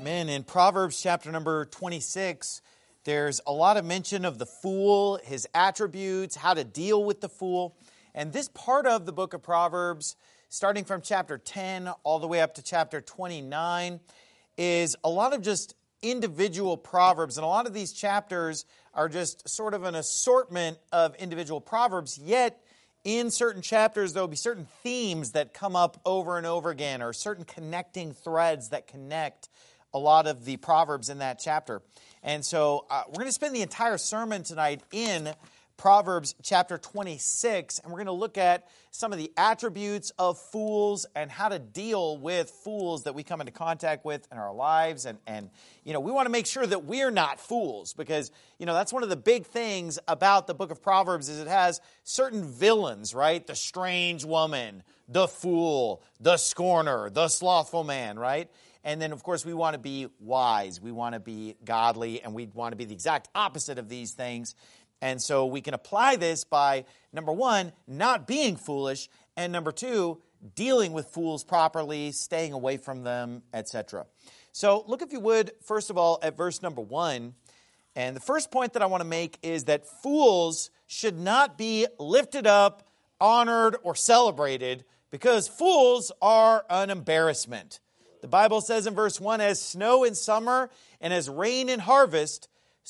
Amen. In Proverbs chapter number 26, there's a lot of mention of the fool, his attributes, how to deal with the fool. And this part of the book of Proverbs, starting from chapter 10 all the way up to chapter 29, is a lot of just individual proverbs. And a lot of these chapters are just sort of an assortment of individual proverbs, yet in certain chapters, there will be certain themes that come up over and over again, or certain connecting threads that connect a lot of the proverbs in that chapter. And so we're going to spend the entire sermon tonight in Proverbs chapter 26, and we're going to look at some of the attributes of fools and how to deal with fools that we come into contact with in our lives. And we want to make sure that we're not fools, because, that's one of the big things about the book of Proverbs is it has certain villains, right? The strange woman, the fool, the scorner, the slothful man, right? And then, of course, we want to be wise. We want to be godly, and we want to be the exact opposite of these things. And so we can apply this by, number one, not being foolish, and number two, dealing with fools properly, staying away from them, etc. So look, if you would, first of all, at verse number 1. And the first point that I want to make is that fools should not be lifted up, honored, or celebrated, because fools are an embarrassment. The Bible says in verse 1, as snow in summer and as rain in harvest,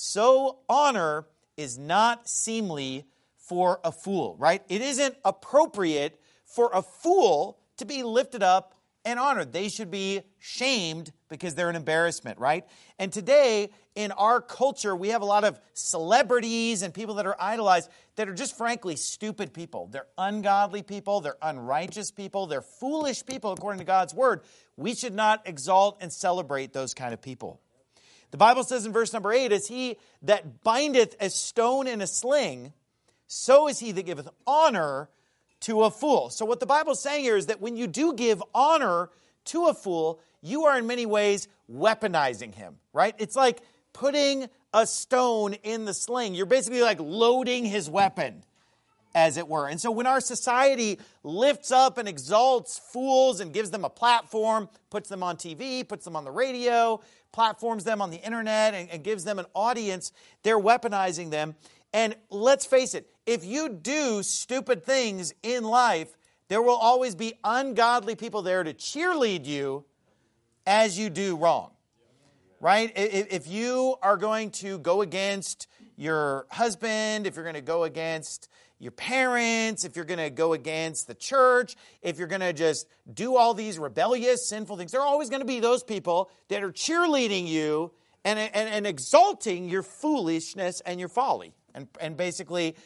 so honor is not seemly for a fool, right? It isn't appropriate for a fool to be lifted up and honored. They should be shamed because they're an embarrassment, right? And today, in our culture, we have a lot of celebrities and people that are idolized that are just frankly stupid people. They're ungodly people, they're unrighteous people, they're foolish people according to God's word. We should not exalt and celebrate those kind of people. The Bible says in verse number 8, as he that bindeth a stone in a sling, so is he that giveth honor to a fool. So what the Bible is saying here is that when you do give honor to a fool, you are in many ways weaponizing him, right? It's like putting a stone in the sling. You're basically like loading his weapon, as it were. And so when our society lifts up and exalts fools and gives them a platform, puts them on TV, puts them on the radio, platforms them on the internet, and gives them an audience, they're weaponizing them. And let's face it, if you do stupid things in life, there will always be ungodly people there to cheerlead you as you do wrong, right? If you are going to go against your husband, if you're going to go against your parents, if you're going to go against the church, if you're going to just do all these rebellious, sinful things, there are always going to be those people that are cheerleading you and exalting your foolishness and your folly, and basically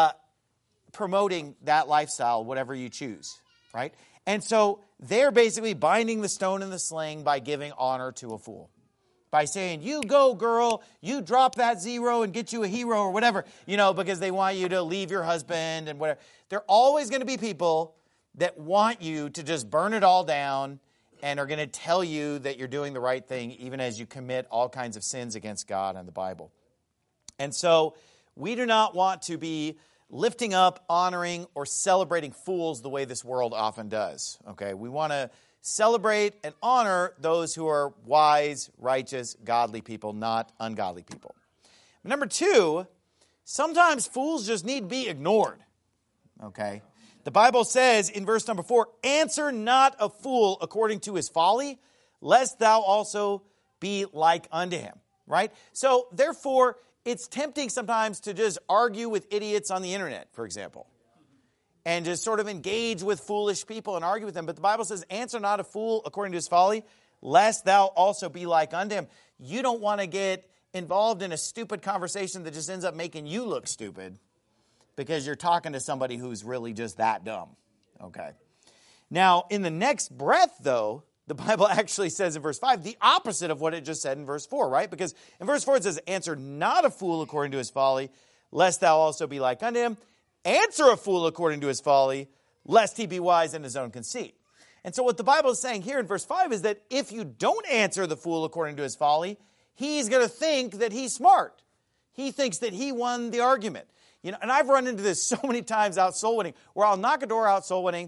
promoting that lifestyle, whatever you choose, right? And so they're basically binding the stone in the sling by giving honor to a fool. By saying, you go, girl, you drop that zero and get you a hero or whatever, because they want you to leave your husband and whatever. There are always going to be people that want you to just burn it all down and are going to tell you that you're doing the right thing, even as you commit all kinds of sins against God and the Bible. And so we do not want to be lifting up, honoring, or celebrating fools the way this world often does. Okay, we want to celebrate and honor those who are wise, righteous, godly people, not ungodly people. Number two, sometimes fools just need to be ignored. Okay? The Bible says in verse number 4, answer not a fool according to his folly, lest thou also be like unto him. Right? So, therefore, it's tempting sometimes to just argue with idiots on the internet, for example, and just sort of engage with foolish people and argue with them. But the Bible says, answer not a fool according to his folly, lest thou also be like unto him. You don't want to get involved in a stupid conversation that just ends up making you look stupid because you're talking to somebody who's really just that dumb. Okay. Now, in the next breath, though, the Bible actually says in verse 5 the opposite of what it just said in verse 4, right? Because in verse 4 it says, answer not a fool according to his folly, lest thou also be like unto him. Answer a fool according to his folly, lest he be wise in his own conceit. And so what the Bible is saying here in verse 5 is that if you don't answer the fool according to his folly, he's going to think that he's smart. He thinks that he won the argument. And I've run into this so many times out soul winning, where I'll knock a door out soul winning,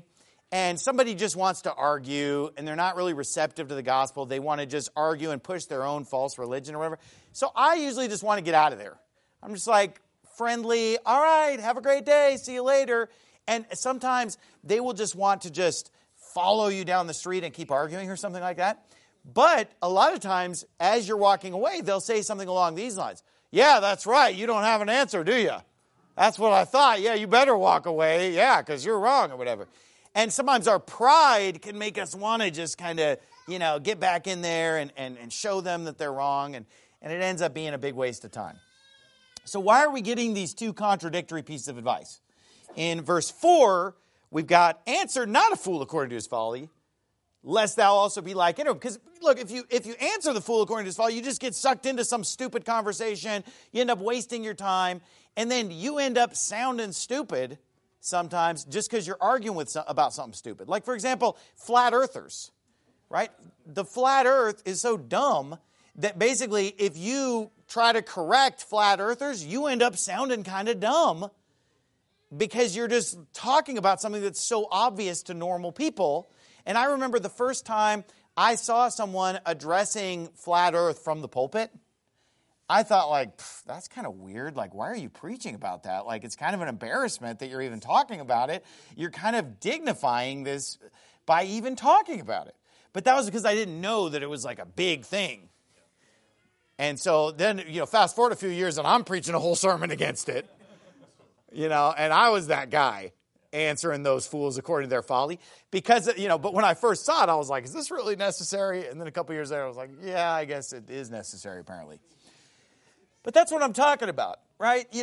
and somebody just wants to argue, and they're not really receptive to the gospel. They want to just argue and push their own false religion or whatever. So I usually just want to get out of there. I'm just like, friendly, all right, have a great day, see you later. And sometimes they will just want to just follow you down the street and keep arguing or something like that. But a lot of times, as you're walking away, they'll say something along these lines. Yeah, that's right. You don't have an answer, do you? That's what I thought. Yeah, you better walk away. Yeah, because you're wrong or whatever. And sometimes our pride can make us want to just kind of, get back in there and show them that they're wrong. And it ends up being a big waste of time. So why are we getting these two contradictory pieces of advice? In verse 4, we've got, answer not a fool according to his folly, lest thou also be like him. Because look, if you answer the fool according to his folly, you just get sucked into some stupid conversation. You end up wasting your time. And then you end up sounding stupid sometimes just because you're arguing about something stupid. Like, for example, flat earthers, right? The flat earth is so dumb that basically if you try to correct flat earthers, you end up sounding kind of dumb because you're just talking about something that's so obvious to normal people. And I remember the first time I saw someone addressing flat earth from the pulpit, I thought, like, that's kind of weird. Like, why are you preaching about that? Like, it's kind of an embarrassment that you're even talking about it. You're kind of dignifying this by even talking about it. But that was because I didn't know that it was like a big thing. And so then, fast forward a few years and I'm preaching a whole sermon against it. And I was that guy answering those fools according to their folly. Because, but when I first saw it, I was like, is this really necessary? And then a couple years later, I was like, yeah, I guess it is necessary, apparently. But that's what I'm talking about, right? You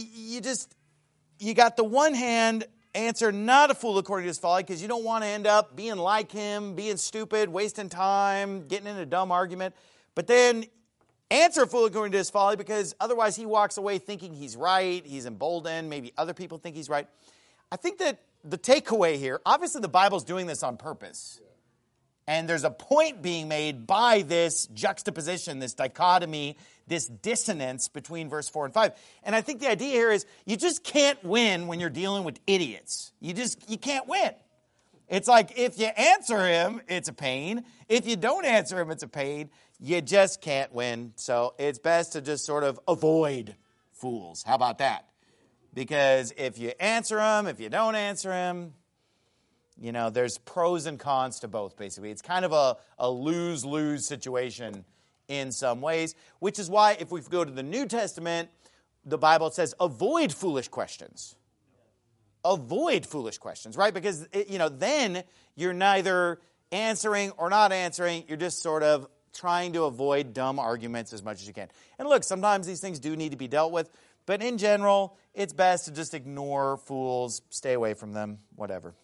got the one hand, answer not a fool according to his folly, because you don't want to end up being like him, being stupid, wasting time, getting in a dumb argument. But then answer a fool according to his folly, because otherwise he walks away thinking he's right, he's emboldened, maybe other people think he's right. I think that the takeaway here, obviously the Bible's doing this on purpose. And there's a point being made by this juxtaposition, this dichotomy, this dissonance between verse 4 and 5. And I think the idea here is you just can't win when you're dealing with idiots. You can't win. It's like if you answer him, it's a pain. If you don't answer him, it's a pain. You just can't win. So it's best to just sort of avoid fools. How about that? Because if you answer him, if you don't answer him, there's pros and cons to both, basically. It's kind of a lose-lose situation in some ways, which is why if we go to the New Testament, the Bible says avoid foolish questions. Avoid foolish questions, right? Because, then you're neither answering or not answering. You're just sort of trying to avoid dumb arguments as much as you can. And look, sometimes these things do need to be dealt with, but in general, it's best to just ignore fools, stay away from them, whatever.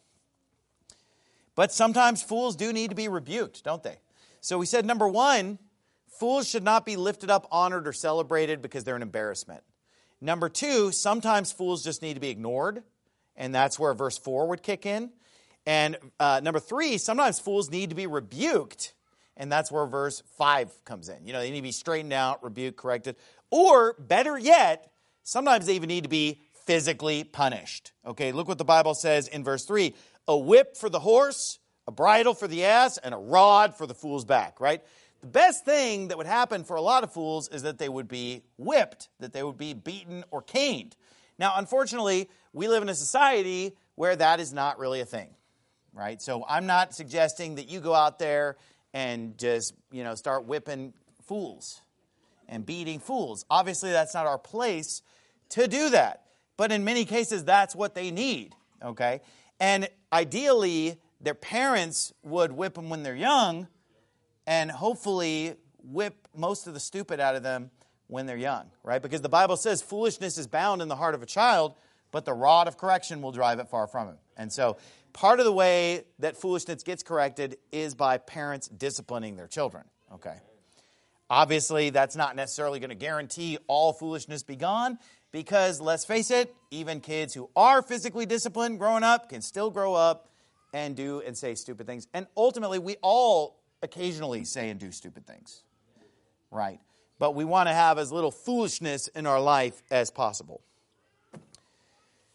But sometimes fools do need to be rebuked, don't they? So we said, number one, fools should not be lifted up, honored, or celebrated because they're an embarrassment. Number two, sometimes fools just need to be ignored, and that's where verse 4 would kick in. And number three, sometimes fools need to be rebuked, and that's where verse 5 comes in. They need to be straightened out, rebuked, corrected. Or, better yet, sometimes they even need to be physically punished. Okay, look what the Bible says in verse 3. A whip for the horse, a bridle for the ass, and a rod for the fool's back, right? The best thing that would happen for a lot of fools is that they would be whipped, that they would be beaten or caned. Now, unfortunately, we live in a society where that is not really a thing, right? So I'm not suggesting that you go out there and just, start whipping fools and beating fools. Obviously, that's not our place to do that. But in many cases, that's what they need, okay? And ideally, their parents would whip them when they're young and hopefully whip most of the stupid out of them when they're young, right? Because the Bible says foolishness is bound in the heart of a child, but the rod of correction will drive it far from him. And so part of the way that foolishness gets corrected is by parents disciplining their children, okay? Obviously, that's not necessarily going to guarantee all foolishness be gone, because let's face it, even kids who are physically disciplined growing up can still grow up and do and say stupid things. And ultimately, we all occasionally say and do stupid things, right? But we want to have as little foolishness in our life as possible.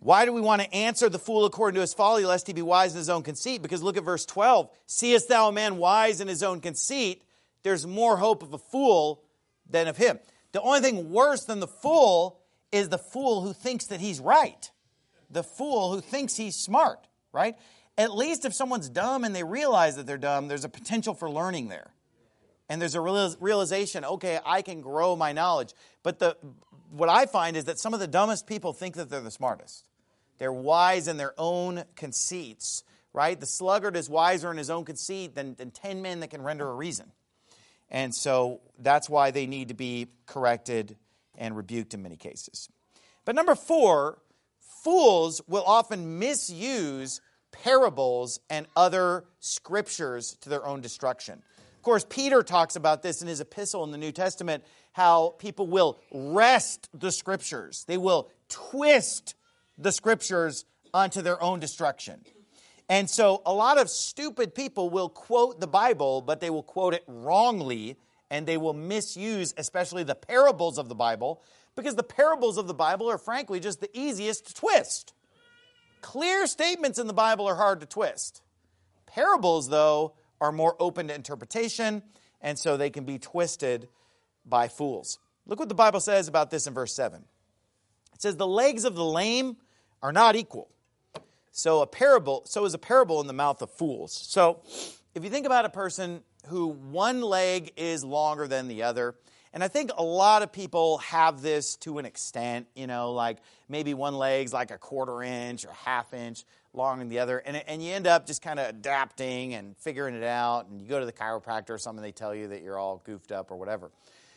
Why do we want to answer the fool according to his folly, lest he be wise in his own conceit? Because look at verse 12. Seest thou a man wise in his own conceit? There's more hope of a fool than of him. The only thing worse than the fool is the fool who thinks that he's right. The fool who thinks he's smart, right? At least if someone's dumb and they realize that they're dumb, there's a potential for learning there. And there's a realization, okay, I can grow my knowledge. But what I find is that some of the dumbest people think that they're the smartest. They're wise in their own conceits, right? The sluggard is wiser in his own conceit than 10 men that can render a reason. And so that's why they need to be corrected and rebuked in many cases. But number 4, fools will often misuse parables and other scriptures to their own destruction. Of course, Peter talks about this in his epistle in the New Testament, how people will wrest the scriptures. They will twist the scriptures unto their own destruction. And so a lot of stupid people will quote the Bible, but they will quote it wrongly, and they will misuse especially the parables of the Bible, because the parables of the Bible are frankly just the easiest to twist. Clear statements in the Bible are hard to twist. Parables, though, are more open to interpretation, and so they can be twisted by fools. Look what the Bible says about this in verse 7. It says, the legs of the lame are not equal. So is a parable in the mouth of fools. So if you think about a person who one leg is longer than the other, and I think a lot of people have this to an extent, like maybe one leg's like a 1/4 inch or 1/2 inch longer than the other, and you end up just kind of adapting and figuring it out, and you go to the chiropractor or something, they tell you that you're all goofed up or whatever.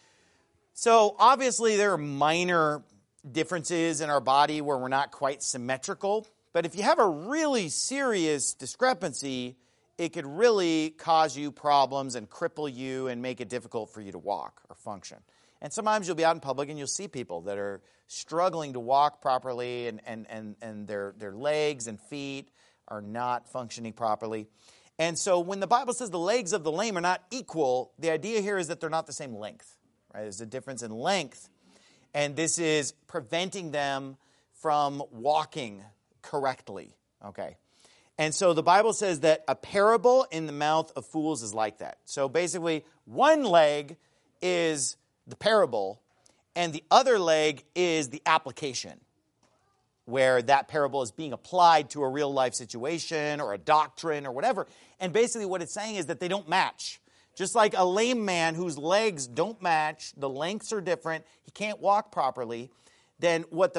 So obviously there are minor differences in our body where we're not quite symmetrical. But if you have a really serious discrepancy, it could really cause you problems and cripple you and make it difficult for you to walk or function. And sometimes you'll be out in public and you'll see people that are struggling to walk properly and their legs and feet are not functioning properly. And so when the Bible says the legs of the lame are not equal, the idea here is that they're not the same length. Right? There's a difference in length. And this is preventing them from walking correctly. Okay. And so the Bible says that a parable in the mouth of fools is like that. So basically, one leg is the parable, and the other leg is the application, where that parable is being applied to a real life situation or a doctrine or whatever. And basically what it's saying is that they don't match. Just like a lame man whose legs don't match, the lengths are different, he can't walk properly, then what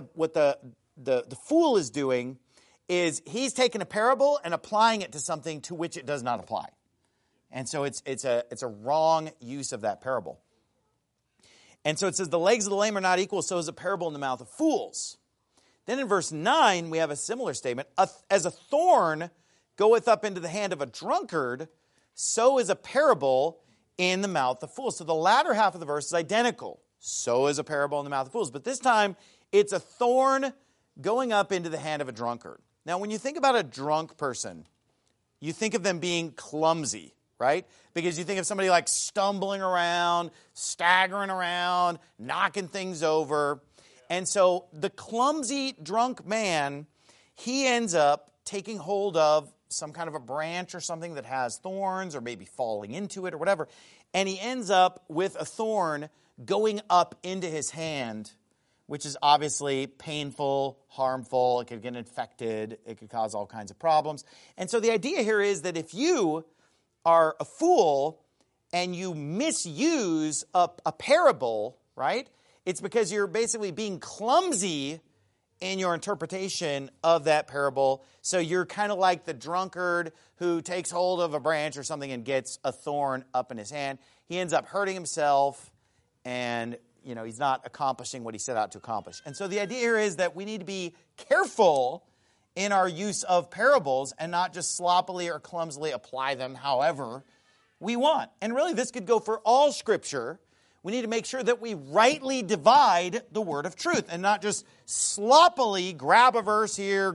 the fool is doing is he's taking a parable and applying it to something to which it does not apply. And so it's a wrong use of that parable. And so it says, the legs of the lame are not equal, so is a parable in the mouth of fools. Then in verse 9, we have a similar statement. As a thorn goeth up into the hand of a drunkard, so is a parable in the mouth of fools. So the latter half of the verse is identical. So is a parable in the mouth of fools. But this time, it's a thorn going up into the hand of a drunkard. Now, when you think about a drunk person, you think of them being clumsy, right? Because you think of somebody like stumbling around, staggering around, knocking things over. And so the clumsy drunk man, he ends up taking hold of some kind of a branch or something that has thorns, or maybe falling into it or whatever. And he ends up with a thorn going up into his hand, which is obviously painful, harmful. It could get infected. It could cause all kinds of problems. And so the idea here is that if you are a fool and you misuse a parable, right, it's because you're basically being clumsy in your interpretation of that parable. So you're kind of like the drunkard who takes hold of a branch or something and gets a thorn up in his hand. He ends up hurting himself, and he's not accomplishing what he set out to accomplish. And so the idea here is that we need to be careful in our use of parables and not just sloppily or clumsily apply them however we want. And really, this could go for all Scripture. We need to make sure that we rightly divide the word of truth and not just sloppily grab a verse here,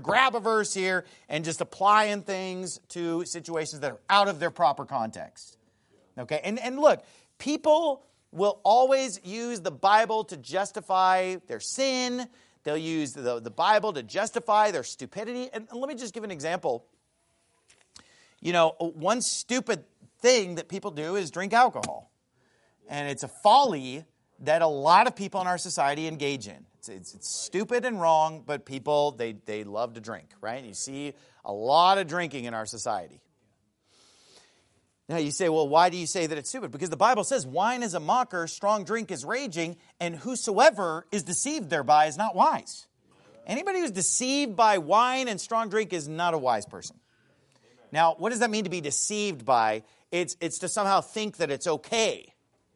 and just applying things to situations that are out of their proper context. Okay? And look, people will always use the Bible to justify their sin. They'll use the Bible to justify their stupidity. And let me just give an example. One stupid thing that people do is drink alcohol. And it's a folly that a lot of people in our society engage in. It's stupid and wrong, but people, they love to drink, right? You see a lot of drinking in our society. Now you say, well, why do you say that it's stupid? Because the Bible says wine is a mocker, strong drink is raging, and whosoever is deceived thereby is not wise. Anybody who's deceived by wine and strong drink is not a wise person. Now, what does that mean to be deceived by? It's to somehow think that it's okay.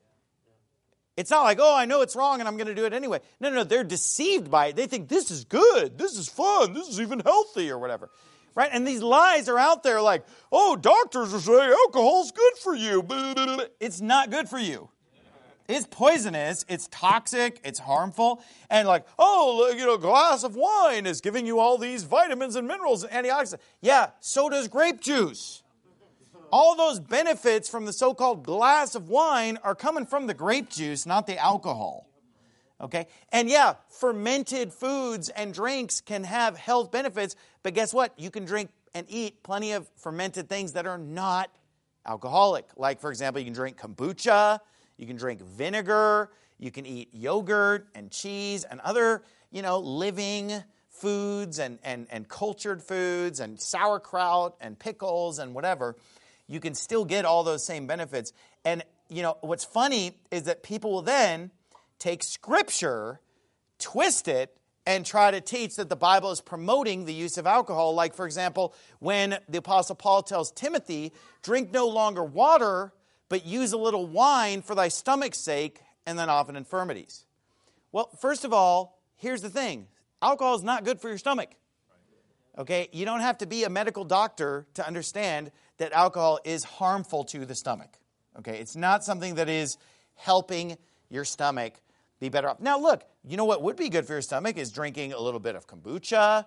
It's not like, I know it's wrong and I'm going to do it anyway. No, they're deceived by it. They think this is good, this is fun, this is even healthy or whatever. Right? And these lies are out there like, doctors are saying alcohol's good for you. It's not good for you. It's poisonous, it's toxic, it's harmful. And like, a glass of wine is giving you all these vitamins and minerals and antioxidants. Yeah, so does grape juice. All those benefits from the so-called glass of wine are coming from the grape juice, not the alcohol. Okay? And yeah, fermented foods and drinks can have health benefits, but guess what? You can drink and eat plenty of fermented things that are not alcoholic. Like, for example, you can drink kombucha, you can drink vinegar, you can eat yogurt and cheese and other, living foods and cultured foods and sauerkraut and pickles and whatever. You can still get all those same benefits. And, what's funny is that people will then take Scripture, twist it, and try to teach that the Bible is promoting the use of alcohol. Like, for example, when the Apostle Paul tells Timothy, drink no longer water, but use a little wine for thy stomach's sake, and then often infirmities. Well, first of all, here's the thing. Alcohol is not good for your stomach. Okay? You don't have to be a medical doctor to understand that alcohol is harmful to the stomach. Okay? It's not something that is helping your stomach be better off. Now, look, what would be good for your stomach is drinking a little bit of kombucha,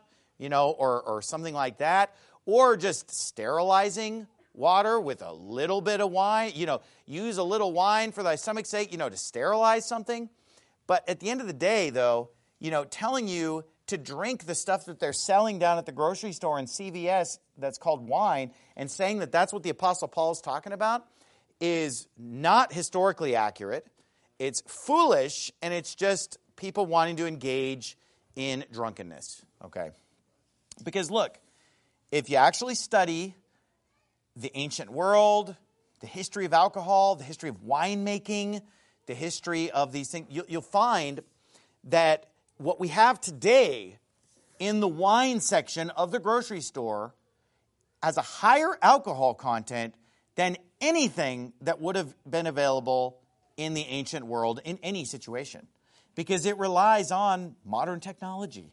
or something like that, or just sterilizing water with a little bit of wine. Use a little wine for thy stomach's sake, to sterilize something. But at the end of the day, though, telling you to drink the stuff that they're selling down at the grocery store in CVS that's called wine and saying that that's what the Apostle Paul is talking about is not historically accurate. It's foolish, and it's just people wanting to engage in drunkenness, okay? Because look, if you actually study the ancient world, the history of alcohol, the history of winemaking, the history of these things, you'll find that what we have today in the wine section of the grocery store has a higher alcohol content than anything that would have been available in the ancient world in any situation, because it relies on modern technology.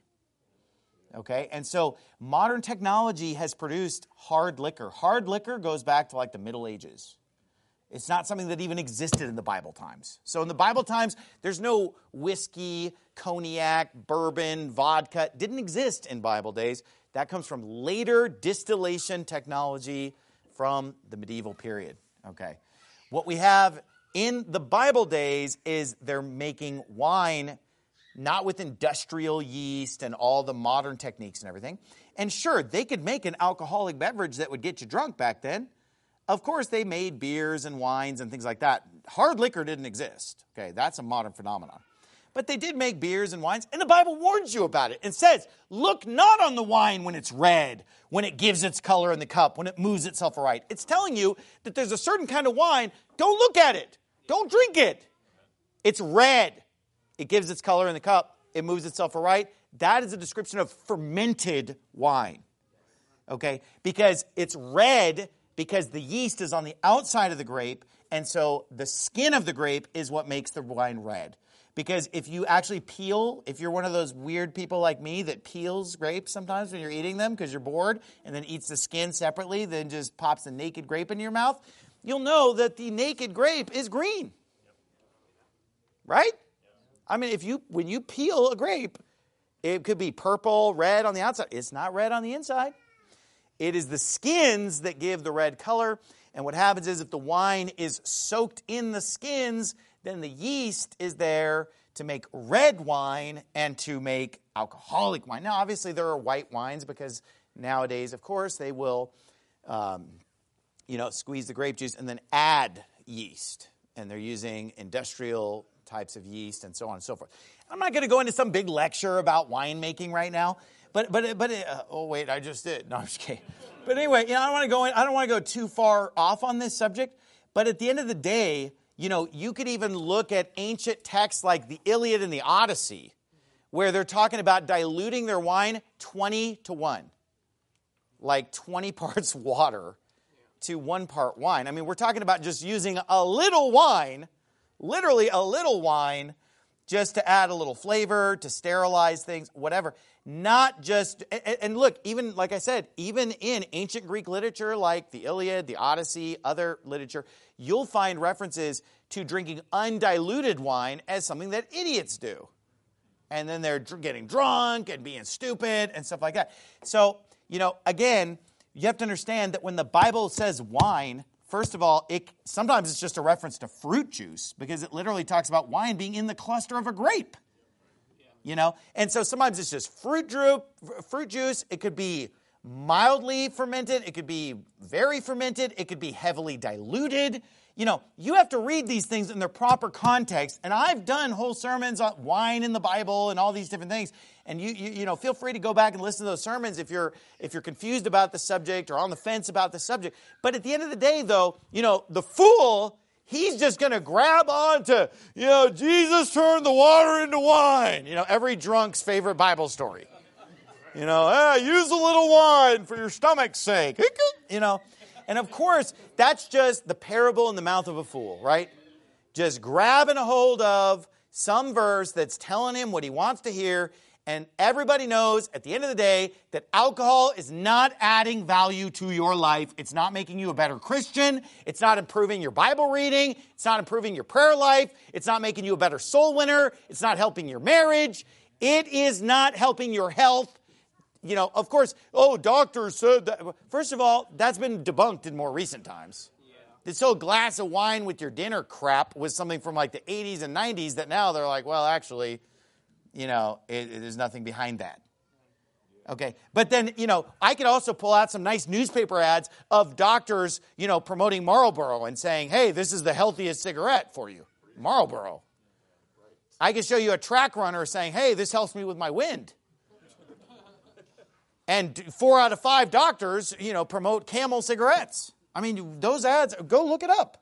Okay, and so modern technology has produced hard liquor. Hard liquor goes back to like the Middle Ages. It's not something that even existed in the Bible times. So in the Bible times, there's no whiskey, cognac, bourbon, vodka. It didn't exist in Bible days. That comes from later distillation technology from the medieval period. Okay, what we have in the Bible days is they're making wine not with industrial yeast and all the modern techniques and everything. And sure, they could make an alcoholic beverage that would get you drunk back then. Of course, they made beers and wines and things like that. Hard liquor didn't exist. Okay, that's a modern phenomenon. But they did make beers and wines, and the Bible warns you about it and says, look not on the wine when it's red, when it gives its color in the cup, when it moves itself aright. It's telling you that there's a certain kind of wine. Don't look at it. Don't drink it. It's red. It gives its color in the cup. It moves itself aright. That is a description of fermented wine. Okay? Because it's red because the yeast is on the outside of the grape, and so the skin of the grape is what makes the wine red. Because if you actually peel, if you're one of those weird people like me that peels grapes sometimes when you're eating them because you're bored and then eats the skin separately, then just pops the naked grape in your mouth, you'll know that the naked grape is green. Right? I mean, when you peel a grape, it could be purple, red on the outside. It's not red on the inside. It is the skins that give the red color. And what happens is if the wine is soaked in the skins, then the yeast is there to make red wine and to make alcoholic wine. Now, obviously, there are white wines because nowadays, of course, they will, squeeze the grape juice and then add yeast. And they're using industrial types of yeast and so on and so forth. I'm not going to go into some big lecture about winemaking right now. But oh wait, I just did. No, I'm just kidding. But anyway, I don't want to go too far off on this subject. But at the end of the day, you could even look at ancient texts like the Iliad and the Odyssey, where they're talking about diluting their wine 20-1, like 20 parts water to 1 part wine. I mean, we're talking about just using a little wine, literally a little wine, just to add a little flavor, to sterilize things, whatever. Not just, and look, even, like I said, even in ancient Greek literature like the Iliad, the Odyssey, other literature, you'll find references to drinking undiluted wine as something that idiots do. And then they're getting drunk and being stupid and stuff like that. So, again, you have to understand that when the Bible says wine, first of all, sometimes it's just a reference to fruit juice because it literally talks about wine being in the cluster of a grape. And so sometimes it's just fruit juice. It could be mildly fermented. It could be very fermented. It could be heavily diluted. You have to read these things in their proper context. And I've done whole sermons on wine in the Bible and all these different things. And you feel free to go back and listen to those sermons if you're confused about the subject or on the fence about the subject. But at the end of the day, though, the fool, he's just going to grab on to, Jesus turned the water into wine. Every drunk's favorite Bible story. Use a little wine for your stomach's sake. And of course, that's just the parable in the mouth of a fool, right? Just grabbing a hold of some verse that's telling him what he wants to hear. And everybody knows at the end of the day that alcohol is not adding value to your life. It's not making you a better Christian. It's not improving your Bible reading. It's not improving your prayer life. It's not making you a better soul winner. It's not helping your marriage. It is not helping your health. Of course, doctors said that. First of all, that's been debunked in more recent times. Yeah. This whole glass of wine with your dinner crap was something from like the 80s and 90s that now they're like, well, actually, there's nothing behind that. Okay. But then, I could also pull out some nice newspaper ads of doctors, promoting Marlboro and saying, hey, this is the healthiest cigarette for you. Marlboro. I could show you a track runner saying, hey, this helps me with my wind. And 4 out of 5 doctors, promote Camel cigarettes. I mean, those ads, go look it up.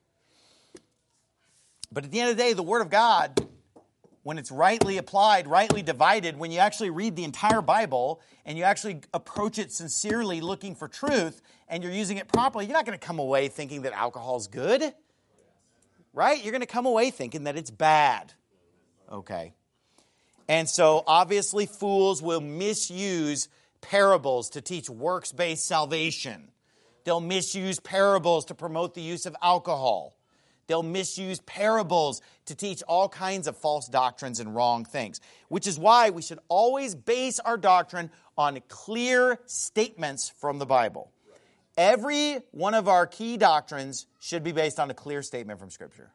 But at the end of the day, the Word of God, when it's rightly applied, rightly divided, when you actually read the entire Bible and you actually approach it sincerely looking for truth and you're using it properly, you're not going to come away thinking that alcohol is good. Right? You're going to come away thinking that it's bad. Okay. And so, obviously, fools will misuse parables to teach works-based salvation. They'll misuse parables to promote the use of alcohol. They'll misuse parables to teach all kinds of false doctrines and wrong things, which is why we should always base our doctrine on clear statements from the Bible. Every one of our key doctrines should be based on a clear statement from Scripture.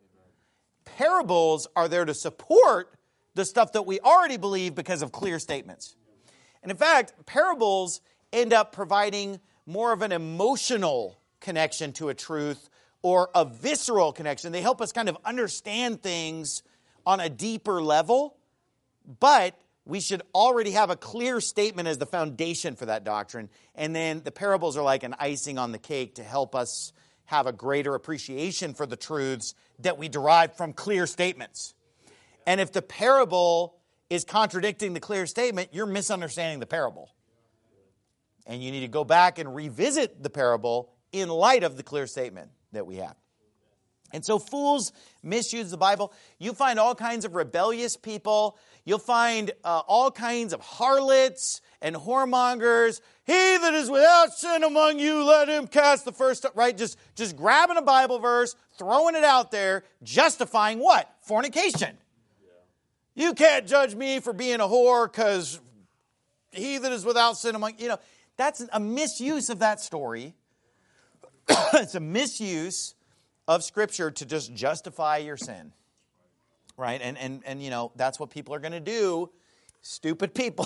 Parables are there to support the stuff that we already believe because of clear statements. And in fact, parables end up providing more of an emotional connection to a truth or a visceral connection. They help us kind of understand things on a deeper level, but we should already have a clear statement as the foundation for that doctrine. And then the parables are like an icing on the cake to help us have a greater appreciation for the truths that we derive from clear statements. And if the parable is contradicting the clear statement, you're misunderstanding the parable. And you need to go back and revisit the parable in light of the clear statement that we have. And so fools misuse the Bible. You find all kinds of rebellious people. You'll find all kinds of harlots and whoremongers. He that is without sin among you, let him cast the first stone. Right? Just grabbing a Bible verse, throwing it out there, justifying what? Fornication. You can't judge me for being a whore because he that is without sin among you. That's a misuse of that story. It's a misuse of Scripture to just justify your sin. right? And you know, that's what people are going to do. Stupid people.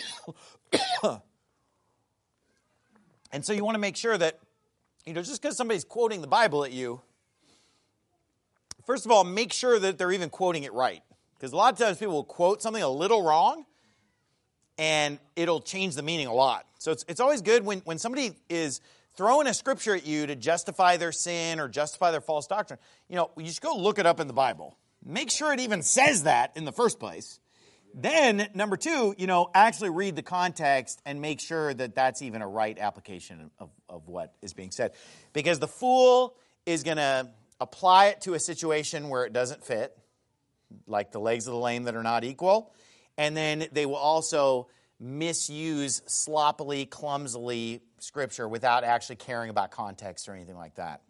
And so you want to make sure that, you know, just because somebody's quoting the Bible at you, first of all, make sure that they're even quoting it right. Because a lot of times people will quote something a little wrong, and it'll change the meaning a lot. So it's always good when somebody is throwing a scripture at you to justify their sin or justify their false doctrine. You know, you should go look it up in the Bible. Make sure it even says that in the first place. Then, number two, you know, actually read the context and make sure that that's even a right application of what is being said. Because the fool is going to apply it to a situation where it doesn't fit, like the legs of the lame that are not equal. And then they will also misuse sloppily, clumsily Scripture without actually caring about context or anything like that.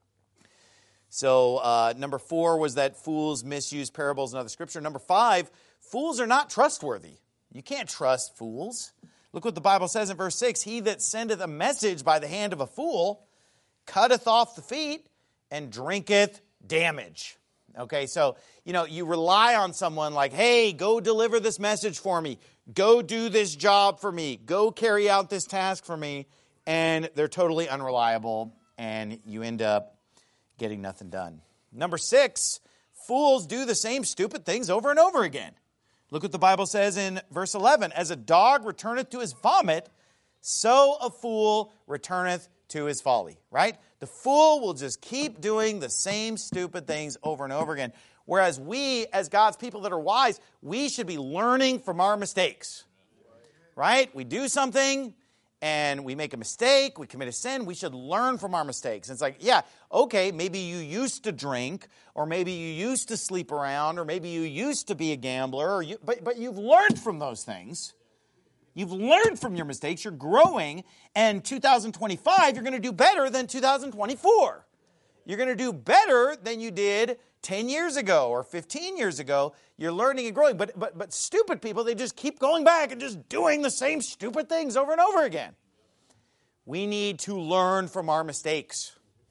So number 4 was that fools misuse parables and other Scripture. Number 5, fools are not trustworthy. You can't trust fools. Look what the Bible says in verse 6. He that sendeth a message by the hand of a fool cutteth off the feet and drinketh damage. Okay, so, you know, you rely on someone like, hey, go deliver this message for me. Go do this job for me. Go carry out this task for me. And they're totally unreliable, and you end up getting nothing done. Number 6, fools do the same stupid things over and over again. Look what the Bible says in verse 11. As a dog returneth to his vomit, so a fool returneth to his folly, right? The fool will just keep doing the same stupid things over and over again. Whereas we, as God's people that are wise, we should be learning from our mistakes, right? We do something and we make a mistake, we commit a sin, we should learn from our mistakes. It's like, yeah, okay, maybe you used to drink, or maybe you used to sleep around, or maybe you used to be a gambler, but you've learned from those things. You've learned from your mistakes, you're growing, and 2025, you're going to do better than 2024. You're going to do better than you did 10 years ago or 15 years ago. You're learning and growing. But stupid people, they just keep going back and just doing the same stupid things over and over again. We need to learn from our mistakes.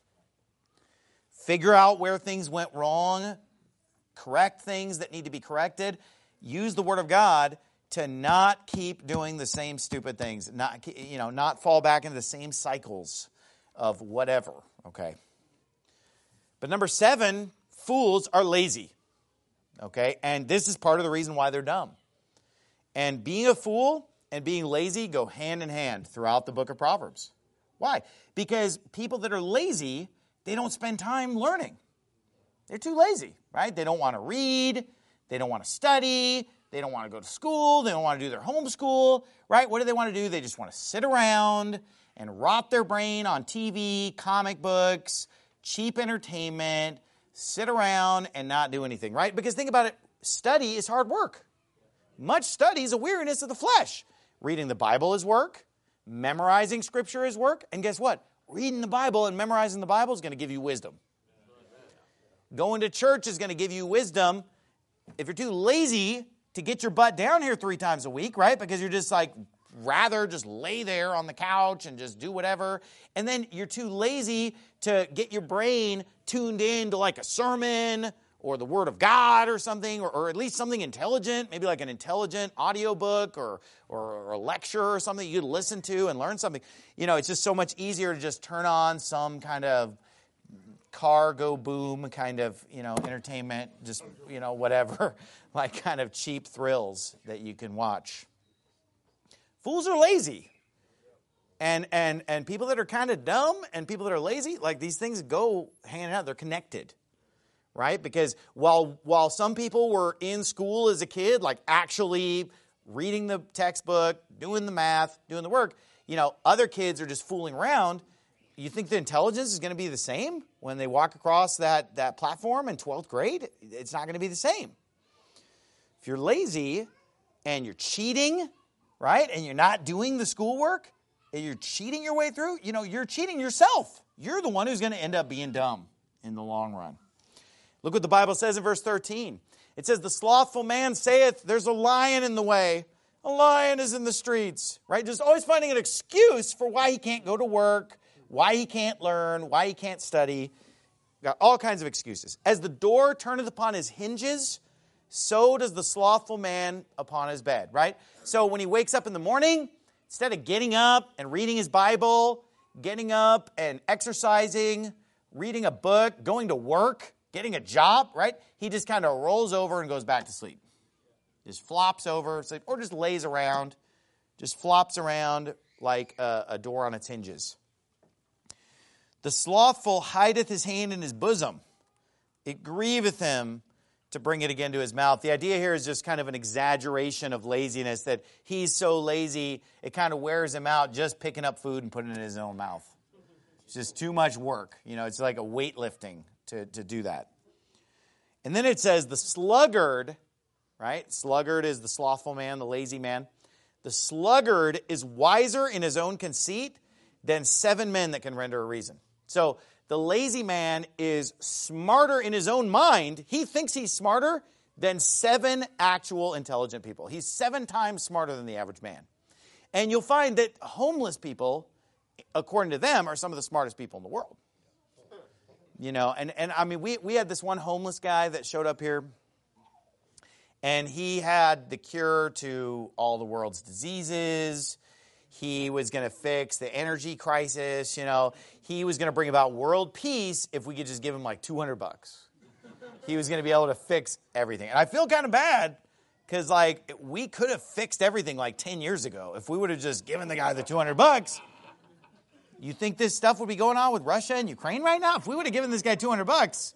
Figure out where things went wrong. Correct things that need to be corrected. Use the Word of God to not keep doing the same stupid things. Not fall back into the same cycles of whatever. Okay. But number 7, fools are lazy. Okay? And this is part of the reason why they're dumb. And being a fool and being lazy go hand in hand throughout the book of Proverbs. Why? Because people that are lazy, they don't spend time learning. They're too lazy, right? They don't want to read. They don't want to study. They don't want to go to school. They don't want to do their homeschool, right? What do they want to do? They just want to sit around and rot their brain on TV, comic books, cheap entertainment, sit around and not do anything, right? Because think about it, study is hard work. Much study is a weariness of the flesh. Reading the Bible is work. Memorizing Scripture is work. And guess what? Reading the Bible and memorizing the Bible is going to give you wisdom. Going to church is going to give you wisdom. If you're too lazy to get your butt down here 3 times a week, right? Because you're just like, rather just lay there on the couch and just do whatever. And then you're too lazy to get your brain tuned in to like a sermon or the Word of God or something, or at least something intelligent, maybe like an intelligent audiobook or a lecture or something you could listen to and learn something. You know, it's just so much easier to just turn on some kind of car go boom kind of, entertainment, just, whatever, like kind of cheap thrills that you can watch. Fools are lazy. And people that are kind of dumb and people that are lazy, like these things go hand in hand. They're connected, right? Because while some people were in school as a kid, like actually reading the textbook, doing the math, doing the work, other kids are just fooling around. You think the intelligence is going to be the same when they walk across that platform in 12th grade? It's not going to be the same. If you're lazy and you're cheating, right, and you're not doing the schoolwork, and you're cheating your way through, you're cheating yourself. You're the one who's going to end up being dumb in the long run. Look what the Bible says in verse 13. It says, the slothful man saith, there's a lion in the way. A lion is in the streets, right? Just always finding an excuse for why he can't go to work, why he can't learn, why he can't study. Got all kinds of excuses. As the door turneth upon his hinges, so does the slothful man upon his bed, right? So when he wakes up in the morning, instead of getting up and reading his Bible, getting up and exercising, reading a book, going to work, getting a job, right? He just kind of rolls over and goes back to sleep. Just flops over, or just lays around, just flops around like a door on its hinges. The slothful hideth his hand in his bosom. It grieveth him to bring it again to his mouth. The idea here is just kind of an exaggeration of laziness, that he's so lazy, it kind of wears him out just picking up food and putting it in his own mouth. It's just too much work. It's like a weightlifting to do that. And then it says the sluggard, right? Sluggard is the slothful man, the lazy man. The sluggard is wiser in his own conceit than 7 men that can render a reason. So the lazy man is smarter in his own mind. He thinks he's smarter than 7 actual intelligent people. He's 7 times smarter than the average man. And you'll find that homeless people, according to them, are some of the smartest people in the world. And I mean, we had this one homeless guy that showed up here, and he had the cure to all the world's diseases. He was going to fix the energy crisis. He was going to bring about world peace if we could just give him like $200. He was going to be able to fix everything. And I feel kind of bad because we could have fixed everything like 10 years ago if we would have just given the guy the $200. You think this stuff would be going on with Russia and Ukraine right now? If we would have given this guy $200,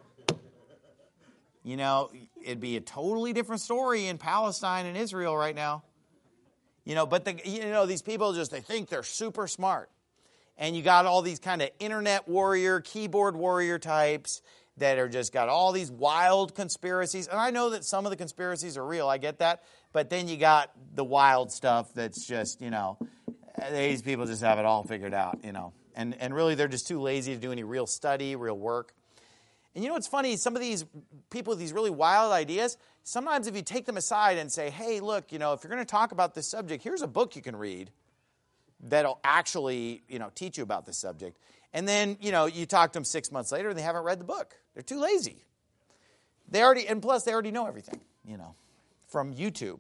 it'd be a totally different story in Palestine and Israel right now. But these people they think they're super smart. And you got all these kind of internet warrior, keyboard warrior types that are just got all these wild conspiracies. And I know that some of the conspiracies are real, I get that. But then you got the wild stuff that's just, these people just have it all figured out, And really they're just too lazy to do any real study, real work. And what's funny? Some of these people with these really wild ideas, sometimes if you take them aside and say, hey, look, if you're going to talk about this subject, here's a book you can read that'll actually, teach you about this subject. And then, you talk to them 6 months later and they haven't read the book. They're too lazy. Plus they already know everything, from YouTube.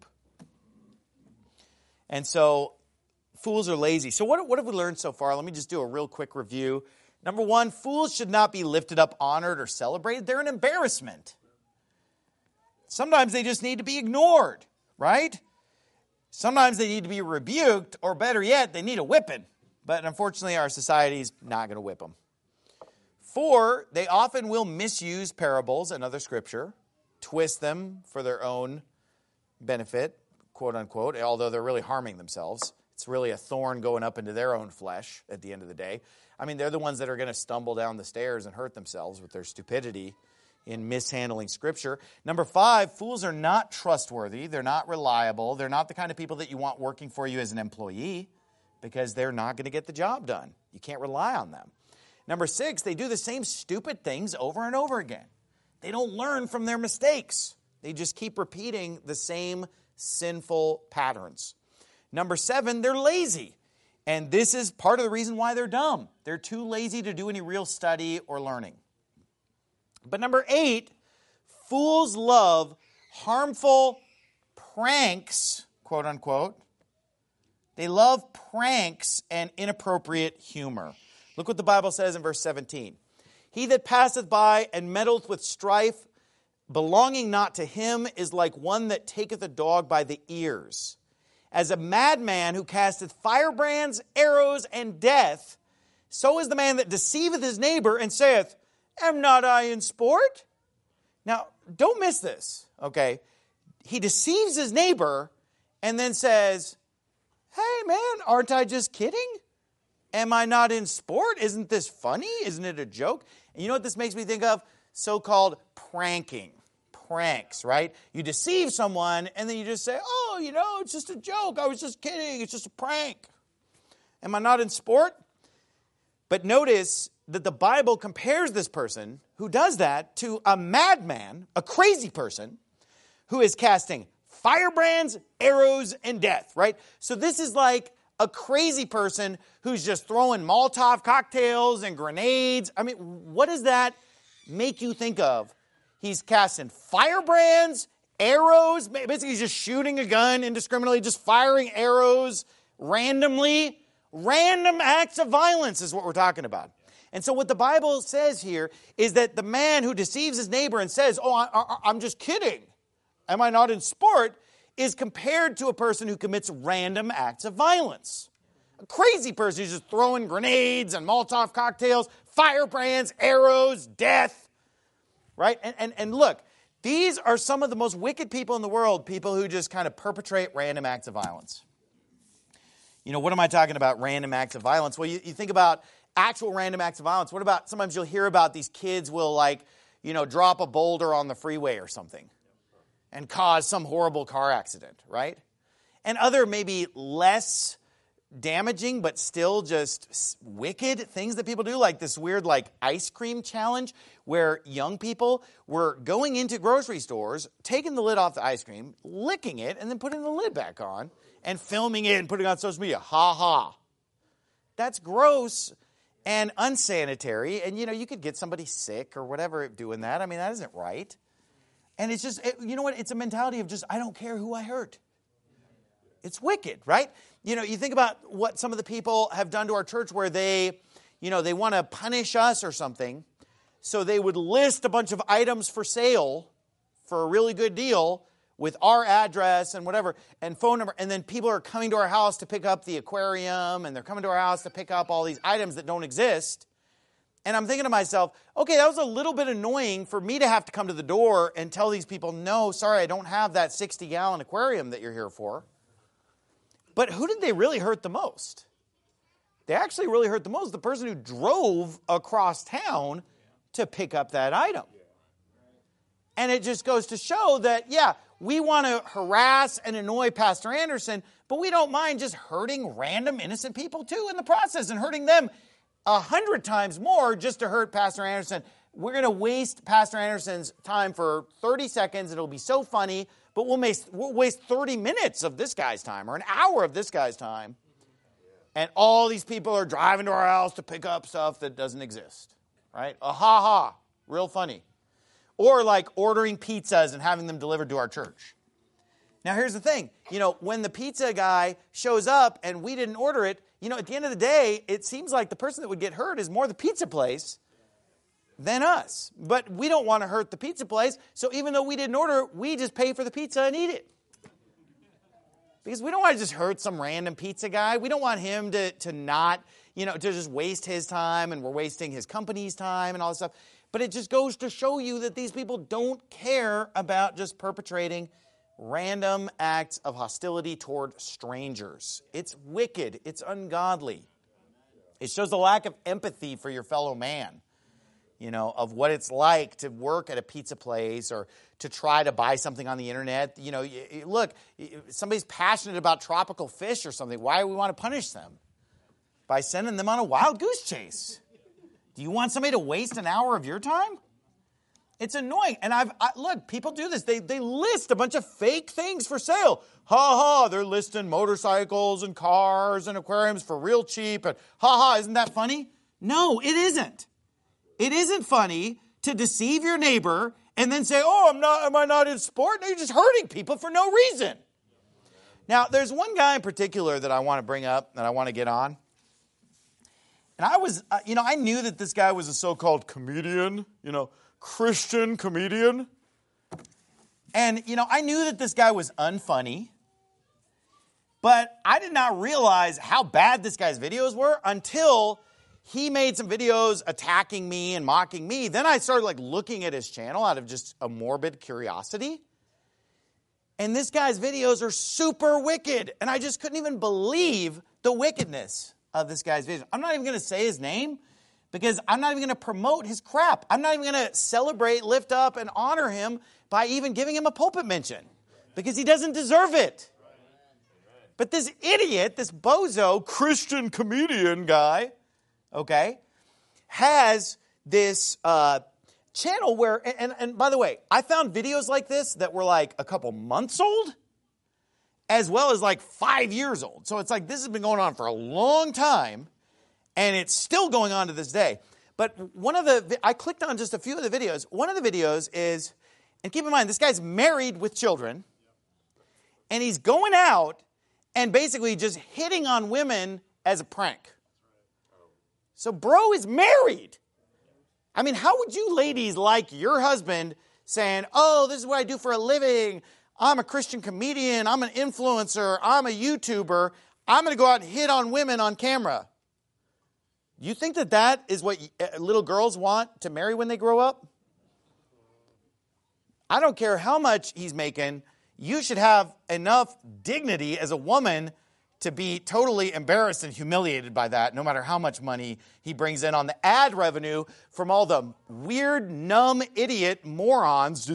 And so fools are lazy. So what have we learned so far? Let me just do a real quick review. Number 1, fools should not be lifted up, honored, or celebrated. They're an embarrassment. Sometimes they just need to be ignored, right? Sometimes they need to be rebuked, or better yet, they need a whipping. But unfortunately, our society's not going to whip them. 4, they often will misuse parables and other scripture, twist them for their own benefit, quote unquote, although they're really harming themselves. It's really a thorn going up into their own flesh at the end of the day. I mean, they're the ones that are going to stumble down the stairs and hurt themselves with their stupidity in mishandling Scripture. Number 5, fools are not trustworthy. They're not reliable. They're not the kind of people that you want working for you as an employee because they're not going to get the job done. You can't rely on them. Number 6, they do the same stupid things over and over again. They don't learn from their mistakes. They just keep repeating the same sinful patterns. Number 7, they're lazy. And this is part of the reason why they're dumb. They're too lazy to do any real study or learning. But number 8, fools love harmful pranks, quote unquote. They love pranks and inappropriate humor. Look what the Bible says in verse 17. He that passeth by and meddleth with strife, belonging not to him, is like one that taketh a dog by the ears. As a madman who casteth firebrands, arrows, and death, so is the man that deceiveth his neighbor and saith, am not I in sport? Now, don't miss this, okay? He deceives his neighbor and then says, hey man, aren't I just kidding? Am I not in sport? Isn't this funny? Isn't it a joke? And you know what this makes me think of? So-called pranking. Pranks, right? You deceive someone and then you just say, oh, it's just a joke. I was just kidding. It's just a prank. Am I not in sport? But notice that the Bible compares this person who does that to a madman, a crazy person, who is casting firebrands, arrows, and death, right? So this is like a crazy person who's just throwing Molotov cocktails and grenades. I mean, what does that make you think of? He's casting firebrands, arrows, basically he's just shooting a gun indiscriminately, just firing arrows randomly. Random acts of violence is what we're talking about. And so what the Bible says here is that the man who deceives his neighbor and says, I'm just kidding, am I not in sport, is compared to a person who commits random acts of violence. A crazy person who's just throwing grenades and Molotov cocktails, firebrands, arrows, death, right? And look, these are some of the most wicked people in the world, people who just kind of perpetrate random acts of violence. You know, what am I talking about, random acts of violence? Well, you think about actual random acts of violence. What about, sometimes you'll hear about these kids will drop a boulder on the freeway or something and cause some horrible car accident, right? And other maybe less damaging but still just wicked things that people do, like this weird ice cream challenge where young people were going into grocery stores, taking the lid off the ice cream, licking it, and then putting the lid back on and filming it and putting it on social media. Ha ha. That's gross and unsanitary, and you could get somebody sick or whatever doing that. I mean, that isn't right. And it's just, you know what? It's a mentality of just, I don't care who I hurt. It's wicked, right? You think about what some of the people have done to our church where they want to punish us or something. So they would list a bunch of items for sale for a really good deal with our address and whatever and phone number. And then people are coming to our house to pick up the aquarium, and they're coming to our house to pick up all these items that don't exist. And I'm thinking to myself, okay, that was a little bit annoying for me to have to come to the door and tell these people, no, sorry, I don't have that 60-gallon aquarium that you're here for. But who did they really hurt the most? They actually really hurt the most the person who drove across town to pick up that item. And it just goes to show that, we want to harass and annoy Pastor Anderson, but we don't mind just hurting random innocent people too in the process and hurting them 100 times more just to hurt Pastor Anderson. We're going to waste Pastor Anderson's time for 30 seconds. It'll be so funny, but we'll waste 30 minutes of this guy's time or an hour of this guy's time. And all these people are driving to our house to pick up stuff that doesn't exist, right? Ha ha, real funny. Or like ordering pizzas and having them delivered to our church. Now here's the thing. When the pizza guy shows up and we didn't order it, at the end of the day, it seems like the person that would get hurt is more the pizza place than us. But we don't want to hurt the pizza place, so even though we didn't order it, we just pay for the pizza and eat it. Because we don't want to just hurt some random pizza guy. We don't want him to not, to just waste his time, and we're wasting his company's time and all this stuff. But it just goes to show you that these people don't care about just perpetrating random acts of hostility toward strangers. It's wicked. It's ungodly. It shows a lack of empathy for your fellow man, of what it's like to work at a pizza place or to try to buy something on the internet. Look, somebody's passionate about tropical fish or something. Why do we want to punish them? By sending them on a wild goose chase. Do you want somebody to waste an hour of your time? It's annoying. And look, people do this. They list a bunch of fake things for sale. Ha ha, they're listing motorcycles and cars and aquariums for real cheap. And ha ha, isn't that funny? No, it isn't. It isn't funny to deceive your neighbor and then say, am I not in sport? No, you're just hurting people for no reason. Now, there's one guy in particular that I want to bring up, that I want to get on. And I knew that this guy was a so-called comedian, Christian comedian. And, I knew that this guy was unfunny. But I did not realize how bad this guy's videos were until he made some videos attacking me and mocking me. Then I started looking at his channel out of just a morbid curiosity. And this guy's videos are super wicked. And I just couldn't even believe the wickedness of this guy's videos. I'm not even going to say his name because I'm not even going to promote his crap. I'm not even going to celebrate, lift up, and honor him by even giving him a pulpit mention because he doesn't deserve it. But this idiot, this bozo Christian comedian guy, has this channel where, and by the way, I found videos like this that were a couple months old, as well as 5 years old. So it's this has been going on for a long time, and it's still going on to this day. But I clicked on just a few of the videos. One of the videos is And keep in mind, this guy's married with children. And he's going out and basically just hitting on women as a prank. So bro is married. I mean, how would you ladies like your husband saying, oh, this is what I do for a living. I'm a Christian comedian. I'm an influencer. I'm a YouTuber. I'm going to go out and hit on women on camera. You think that that is what little girls want to marry when they grow up? I don't care how much he's making. You should have enough dignity as a woman to be totally embarrassed and humiliated by that, no matter how much money he brings in on the ad revenue from all the weird, numb, idiot morons.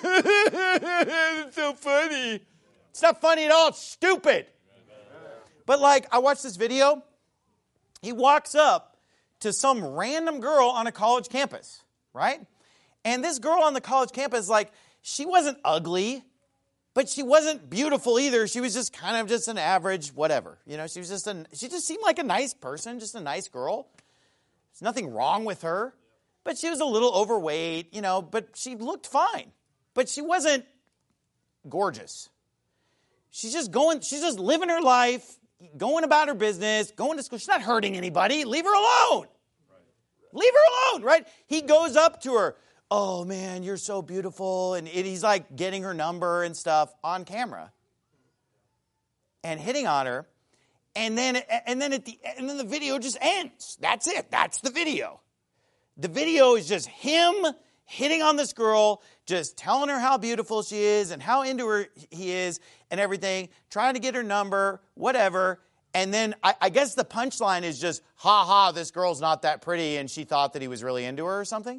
It's so funny. It's not funny at all. It's stupid. But like, I watched this video. He walks up to some random girl on a college campus, right? And this girl on the college campus, like, she wasn't ugly, but she wasn't beautiful either. She was just kind of just an average whatever. You know, she just seemed like a nice person, just a nice girl. There's nothing wrong with her. But she was a little overweight, you know, but she looked fine. But she wasn't gorgeous. She's just living her life, going about her business, going to school. She's not hurting anybody. Leave her alone. Leave her alone, right? He goes up to her. Oh, man, you're so beautiful. And he's like getting her number and stuff on camera and hitting on her. And then the video just ends. That's it. That's the video. The video is just him hitting on this girl, just telling her how beautiful she is and how into her he is and everything, trying to get her number, whatever. And then I guess the punchline is just, ha ha, this girl's not that pretty and she thought that he was really into her or something.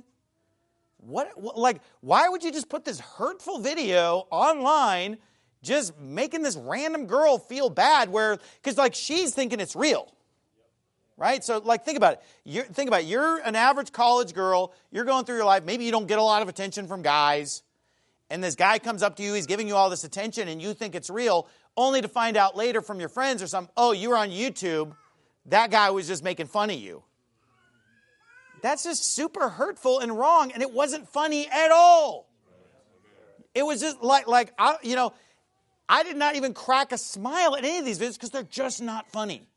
Like, why would you just put this hurtful video online, just making this random girl feel bad because like she's thinking it's real, right? So like, think about it. You're an average college girl. You're going through your life. Maybe you don't get a lot of attention from guys. And this guy comes up to you. He's giving you all this attention and you think it's real, only to find out later from your friends or something, oh, you were on YouTube. That guy was just making fun of you. That's just super hurtful and wrong, and it wasn't funny at all. It was just like I did not even crack a smile at any of these videos because they're just not funny.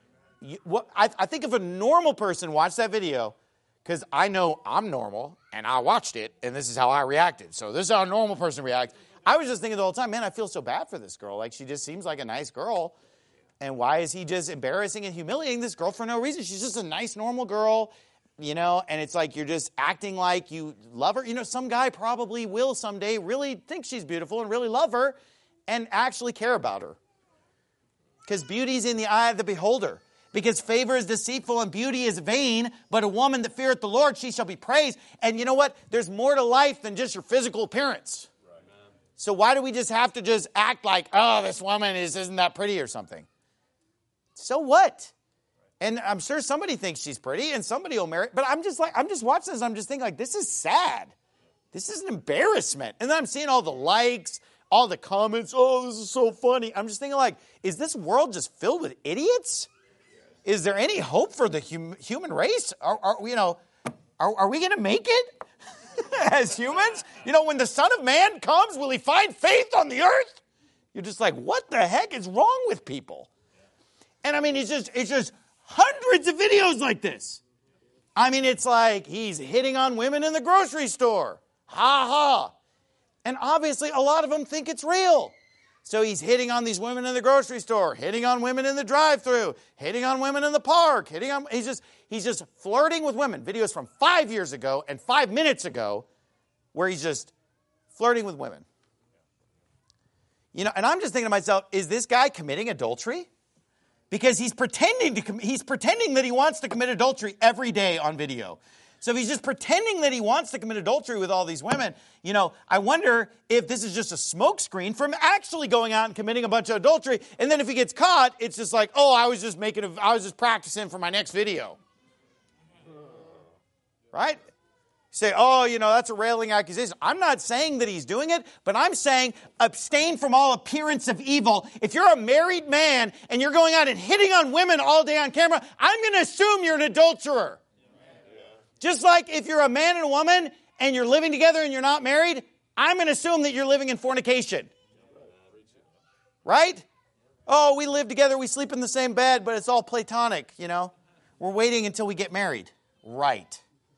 I think if a normal person watched that video, because I know I'm normal, and I watched it, and this is how I reacted. So this is how a normal person reacts. I was just thinking the whole time, man, I feel so bad for this girl. Like, she just seems like a nice girl, and why is he just embarrassing and humiliating this girl for no reason? She's just a nice, normal girl. You know, and it's like you're just acting like you love her. You know, some guy probably will someday really think she's beautiful and really love her and actually care about her. Because beauty's in the eye of the beholder. Because favor is deceitful and beauty is vain, but a woman that feareth the Lord, she shall be praised. And you know what? There's more to life than just your physical appearance. Right. So why do we just have to just act like, oh, this woman isn't that pretty or something? So what? And I'm sure somebody thinks she's pretty and somebody will marry. But I'm just watching this. I'm just thinking like, this is sad. This is an embarrassment. And then I'm seeing all the likes, all the comments. Oh, this is so funny. I'm just thinking like, is this world just filled with idiots? Is there any hope for the human race? Are we going to make it as humans? You know, when the Son of Man comes, will he find faith on the earth? You're just like, what the heck is wrong with people? And I mean, it's just hundreds of videos like this. I mean, it's like he's hitting on women in the grocery store. Ha ha. And obviously a lot of them think it's real. So he's hitting on these women in the grocery store, hitting on women in the drive-thru, hitting on women in the park, he's just flirting with women. Videos from 5 years ago and 5 minutes ago where he's just flirting with women. You know, and I'm just thinking to myself, is this guy committing adultery? Because he's pretending that he wants to commit adultery every day on video. So if he's just pretending that he wants to commit adultery with all these women, you know, I wonder if this is just a smokescreen from actually going out and committing a bunch of adultery. And then if he gets caught, it's just like, oh, I was just practicing for my next video. Right? Say, oh, you know, that's a railing accusation. I'm not saying that he's doing it, but I'm saying abstain from all appearance of evil. If you're a married man and you're going out and hitting on women all day on camera, I'm going to assume you're an adulterer. Just like if you're a man and a woman and you're living together and you're not married, I'm going to assume that you're living in fornication. Right? Oh, we live together, we sleep in the same bed, but it's all platonic, you know. We're waiting until we get married. Right.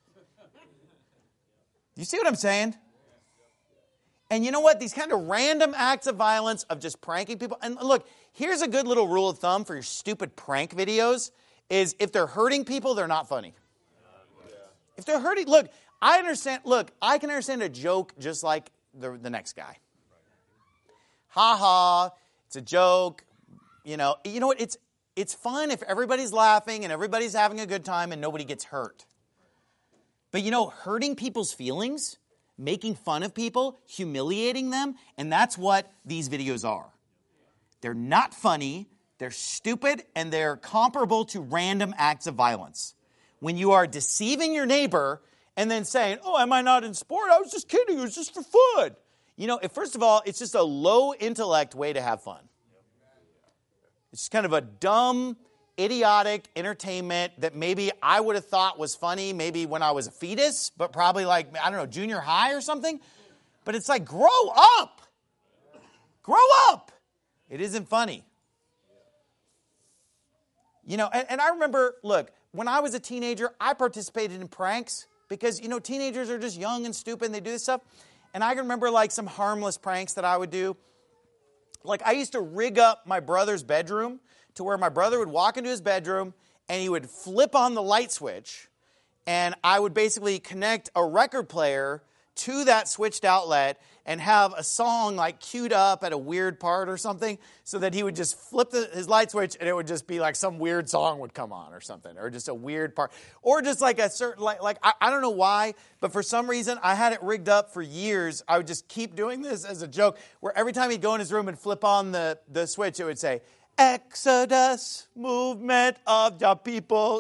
You see what I'm saying? And you know what? These kind of random acts of violence of just pranking people. And look, here's a good little rule of thumb for your stupid prank videos is if they're hurting people, they're not funny. If they're hurting, look, I can understand a joke just like the next guy. Ha ha, it's a joke. You know what? It's fun if everybody's laughing and everybody's having a good time and nobody gets hurt. But hurting people's feelings, making fun of people, humiliating them, and that's what these videos are. They're not funny, they're stupid, and they're comparable to random acts of violence. When you are deceiving your neighbor and then saying, oh, am I not in sport? I was just kidding, it was just for fun. First of all, it's just a low intellect way to have fun. It's just kind of a dumb, idiotic entertainment that maybe I would have thought was funny maybe when I was a fetus, but probably junior high or something. But it's like, grow up. Grow up. It isn't funny. And I remember, look, when I was a teenager, I participated in pranks because, teenagers are just young and stupid and they do this stuff. And I can remember some harmless pranks that I would do. Like I used to rig up my brother's bedroom to where my brother would walk into his bedroom and he would flip on the light switch and I would basically connect a record player to that switched outlet and have a song queued up at a weird part or something so that he would just flip his light switch and it would just be some weird song would come on or something or just a weird part or just a certain I don't know why, but for some reason I had it rigged up for years. I would just keep doing this as a joke where every time he'd go in his room and flip on the switch it would say Exodus, movement of the people.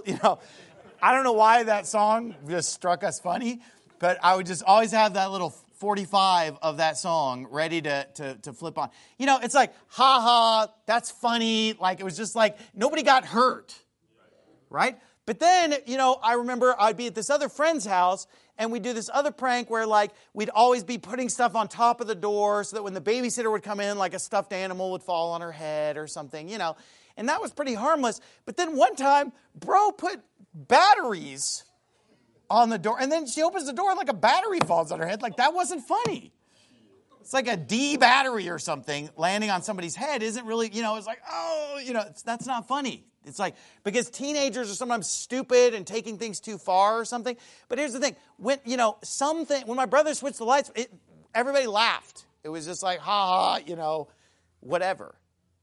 I don't know why that song just struck us funny, but I would just always have that little 45 of that song ready to flip on. It's like, ha ha, that's funny. It was just nobody got hurt, right? But then, I remember I'd be at this other friend's house and we'd do this other prank where we'd always be putting stuff on top of the door so that when the babysitter would come in, a stuffed animal would fall on her head or something, And that was pretty harmless. But then one time, bro put batteries on the door, and then she opens the door and a battery falls on her head. That wasn't funny. It's like a D battery or something landing on somebody's head isn't really, it's that's not funny. It's because teenagers are sometimes stupid and taking things too far or something. But here's the thing. When my brother switched the lights, everybody laughed. It was just ha ha, whatever.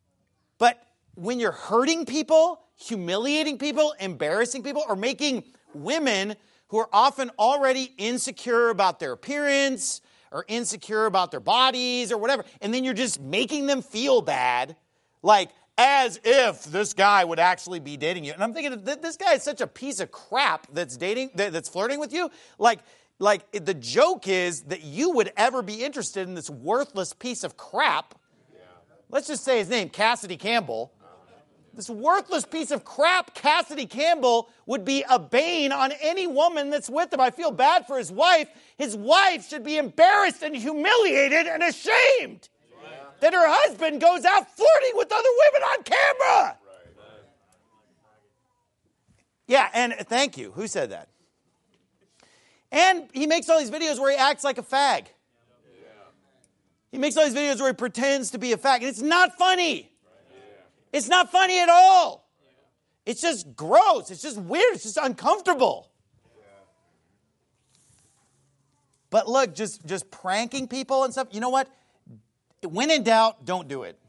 But when you're hurting people, humiliating people, embarrassing people, or making women who are often already insecure about their appearance or insecure about their bodies or whatever, and then you're just making them feel bad, as if this guy would actually be dating you. And I'm thinking, this guy is such a piece of crap that's flirting with you. The joke is that you would ever be interested in this worthless piece of crap. Yeah. Let's just say his name, Cassidy Campbell. This worthless piece of crap, Cassidy Campbell, would be a bane on any woman that's with him. I feel bad for his wife. His wife should be embarrassed and humiliated and ashamed that her husband goes out flirting with other women on camera. Yeah, and thank you. Who said that? And he makes all these videos where he acts like a fag. He makes all these videos where he pretends to be a fag. And it's not funny. It's not funny at all. It's just gross. It's just weird. It's just uncomfortable. But look, just pranking people and stuff, you know what? When in doubt, don't do it.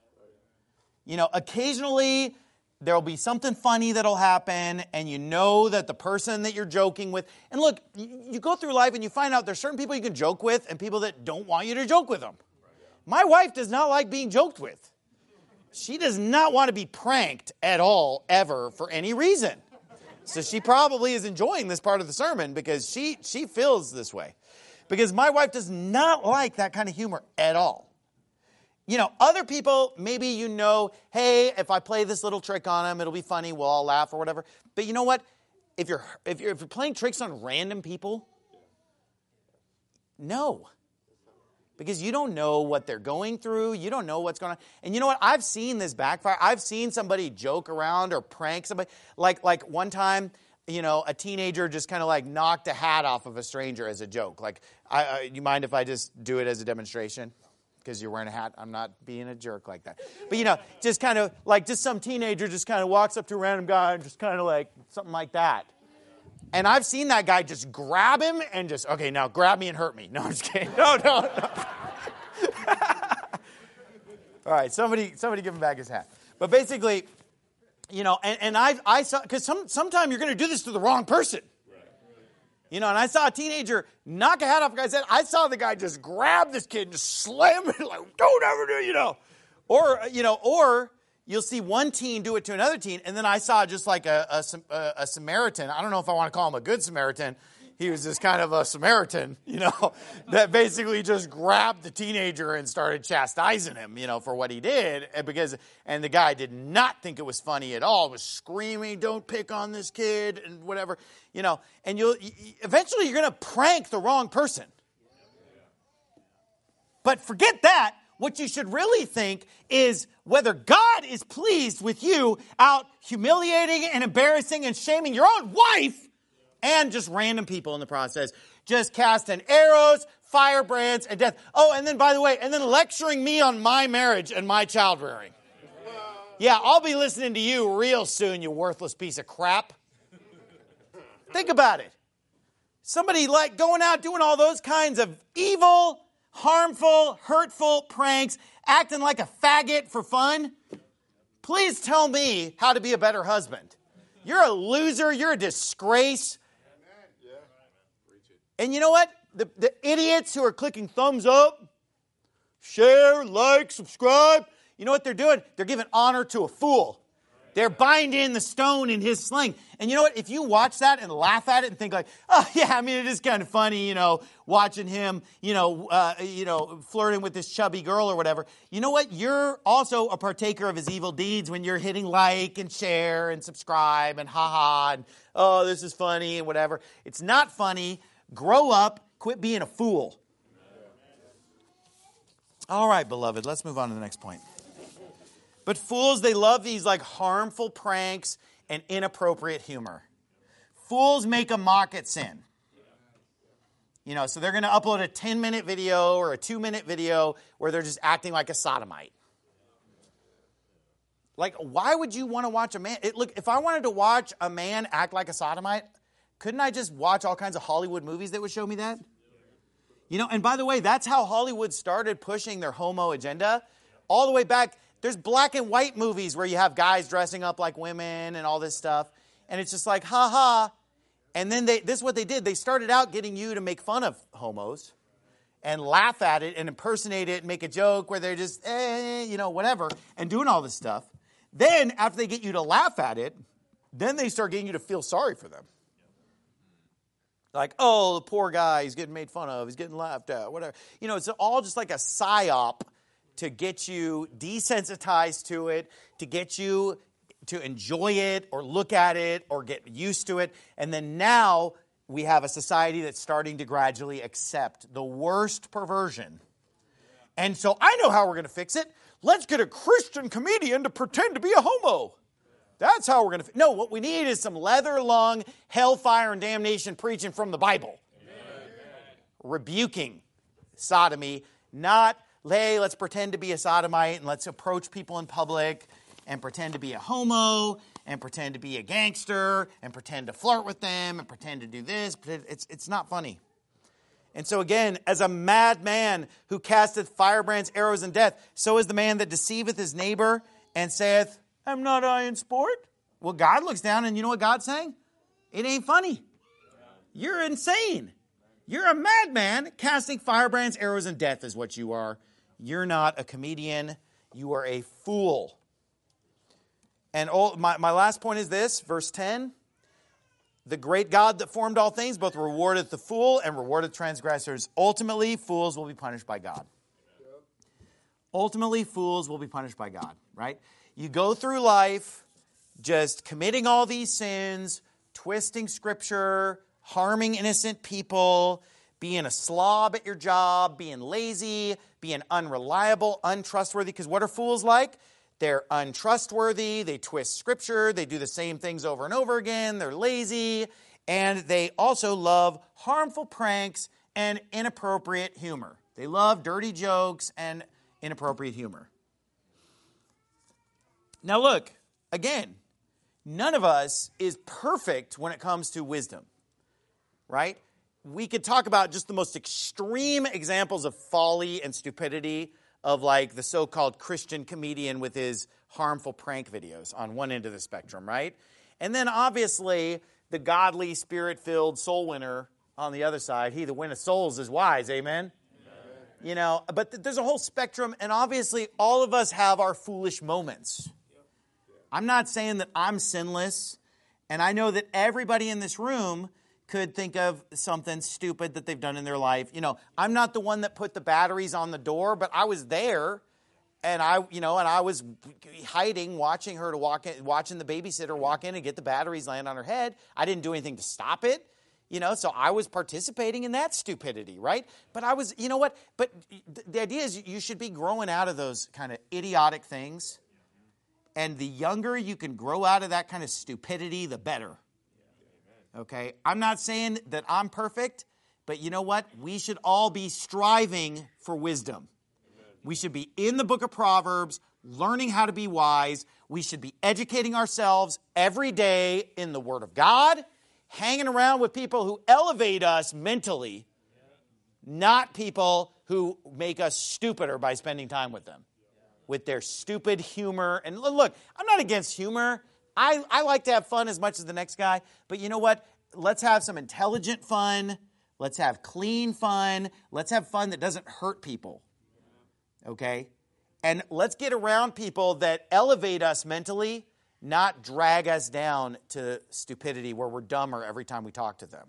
Occasionally there'll be something funny that'll happen and you know that the person that you're joking with, and look, you go through life and you find out there's certain people you can joke with and people that don't want you to joke with them. My wife does not like being joked with. She does not want to be pranked at all, ever, for any reason. So she probably is enjoying this part of the sermon because she feels this way. Because my wife does not like that kind of humor at all. Other people, maybe hey, if I play this little trick on them, it'll be funny, we'll all laugh or whatever. But you know what? If you're playing tricks on random people, no. because you don't know what they're going through. You don't know what's going on. And you know what? I've seen this backfire. I've seen somebody joke around or prank somebody. Like one time, a teenager just kind of like knocked a hat off of a stranger as a joke. Like, you mind if I just do it as a demonstration? Because you're wearing a hat. I'm not being a jerk like that. But, just kind of like just some teenager just kind of walks up to a random guy and just kind of like something like that. And I've seen that guy just grab him and just, okay, now grab me and hurt me. No, I'm just kidding. No. All right, somebody give him back his hat. But basically, and I saw, because sometimes you're going to do this to the wrong person. And I saw a teenager knock a hat off a guy's head. I saw the guy just grab this kid and just slam it like, don't ever do, Or you'll see one teen do it to another teen, and then I saw just like a Samaritan. I don't know if I want to call him a good Samaritan. He was just kind of a Samaritan, that basically just grabbed the teenager and started chastising him, for what he did. And the guy did not think it was funny at all. Was screaming, don't pick on this kid and whatever, and eventually you're going to prank the wrong person. But forget that. What you should really think is whether God is pleased with you out humiliating and embarrassing and shaming your own wife and just random people in the process, just casting arrows, firebrands, and death. Oh, and then, by the way, lecturing me on my marriage and my child rearing. Yeah, I'll be listening to you real soon, you worthless piece of crap. Think about it. Somebody like going out doing all those kinds of evil, harmful, hurtful pranks, acting like a faggot for fun. Please tell me how to be a better husband. You're a loser. You're a disgrace. And you know what? The idiots who are clicking thumbs up, share, like, subscribe, you know what they're doing? They're giving honor to a fool. They're binding the stone in his sling. And you know what? If you watch that and laugh at it and think like, oh, yeah, it is kind of funny, watching him, flirting with this chubby girl or whatever. You know what? You're also a partaker of his evil deeds when you're hitting like and share and subscribe and ha-ha and, oh, this is funny and whatever. It's not funny. Grow up. Quit being a fool. All right, beloved, let's move on to the next point. But fools, they love these like harmful pranks and inappropriate humor. Fools make a mock at sin. So they're going to upload a 10-minute video or a 2-minute video where they're just acting like a sodomite. Like, why would you want to watch a man? Look, if I wanted to watch a man act like a sodomite, couldn't I just watch all kinds of Hollywood movies that would show me that? And by the way, that's how Hollywood started pushing their homo agenda. All the way back, there's black and white movies where you have guys dressing up like women and all this stuff. And it's just like, ha-ha. And then this is what they did. They started out getting you to make fun of homos and laugh at it and impersonate it and make a joke where they're just, whatever, and doing all this stuff. Then, after they get you to laugh at it, then they start getting you to feel sorry for them. Like, oh, the poor guy, he's getting made fun of, he's getting laughed at, whatever. It's all just like a psyop to get you desensitized to it, to get you to enjoy it or look at it or get used to it. And then now we have a society that's starting to gradually accept the worst perversion. And so I know how we're going to fix it. Let's get a Christian comedian to pretend to be a homo. That's how we're going to... No, what we need is some leather-lung, hellfire and damnation preaching from the Bible. Amen. Rebuking sodomy, not, hey, let's pretend to be a sodomite and let's approach people in public and pretend to be a homo and pretend to be a gangster and pretend to flirt with them and pretend to do this. It's not funny. And so again, as a madman who casteth firebrands, arrows, and death, so is the man that deceiveth his neighbor and saith, am not I in sport? Well, God looks down and you know what God's saying? It ain't funny. You're insane. You're a madman casting firebrands, arrows, and death is what you are. You're not a comedian. You are a fool. And my last point is this, verse 10. The great God that formed all things both rewardeth the fool and rewardeth transgressors. Ultimately, fools will be punished by God. Ultimately, fools will be punished by God, right? You go through life just committing all these sins, twisting Scripture, harming innocent people, being a slob at your job, being lazy, being unreliable, untrustworthy. Because what are fools like? They're untrustworthy, they twist scripture, they do the same things over and over again, they're lazy, and they also love harmful pranks and inappropriate humor. They love dirty jokes and inappropriate humor. Now look, again, none of us is perfect when it comes to wisdom, right? We could talk about just the most extreme examples of folly and stupidity of like the so-called Christian comedian with his harmful prank videos on one end of the spectrum, right? And then obviously the godly, spirit-filled soul winner on the other side. He that winneth souls is wise, amen? You know, but there's a whole spectrum, and obviously all of us have our foolish moments. I'm not saying that I'm sinless, and I know that everybody in this room could think of something stupid that they've done in their life. You know, I'm not the one that put the batteries on the door, but I was there, and I was hiding, watching her to walk in, watching the babysitter walk in and get the batteries land on her head. I didn't do anything to stop it. You know, so I was participating in that stupidity, right? But I was, you know what? But the idea is you should be growing out of those kind of idiotic things. And the younger you can grow out of that kind of stupidity, the better. Okay? I'm not saying that I'm perfect, but you know what? We should all be striving for wisdom. We should be in the book of Proverbs, learning how to be wise. We should be educating ourselves every day in the Word of God, hanging around with people who elevate us mentally, not people who make us stupider by spending time with them, with their stupid humor. And look, I'm not against humor. I like to have fun as much as the next guy. But you know what? Let's have some intelligent fun. Let's have clean fun. Let's have fun that doesn't hurt people. Okay? And let's get around people that elevate us mentally, not drag us down to stupidity where we're dumber every time we talk to them.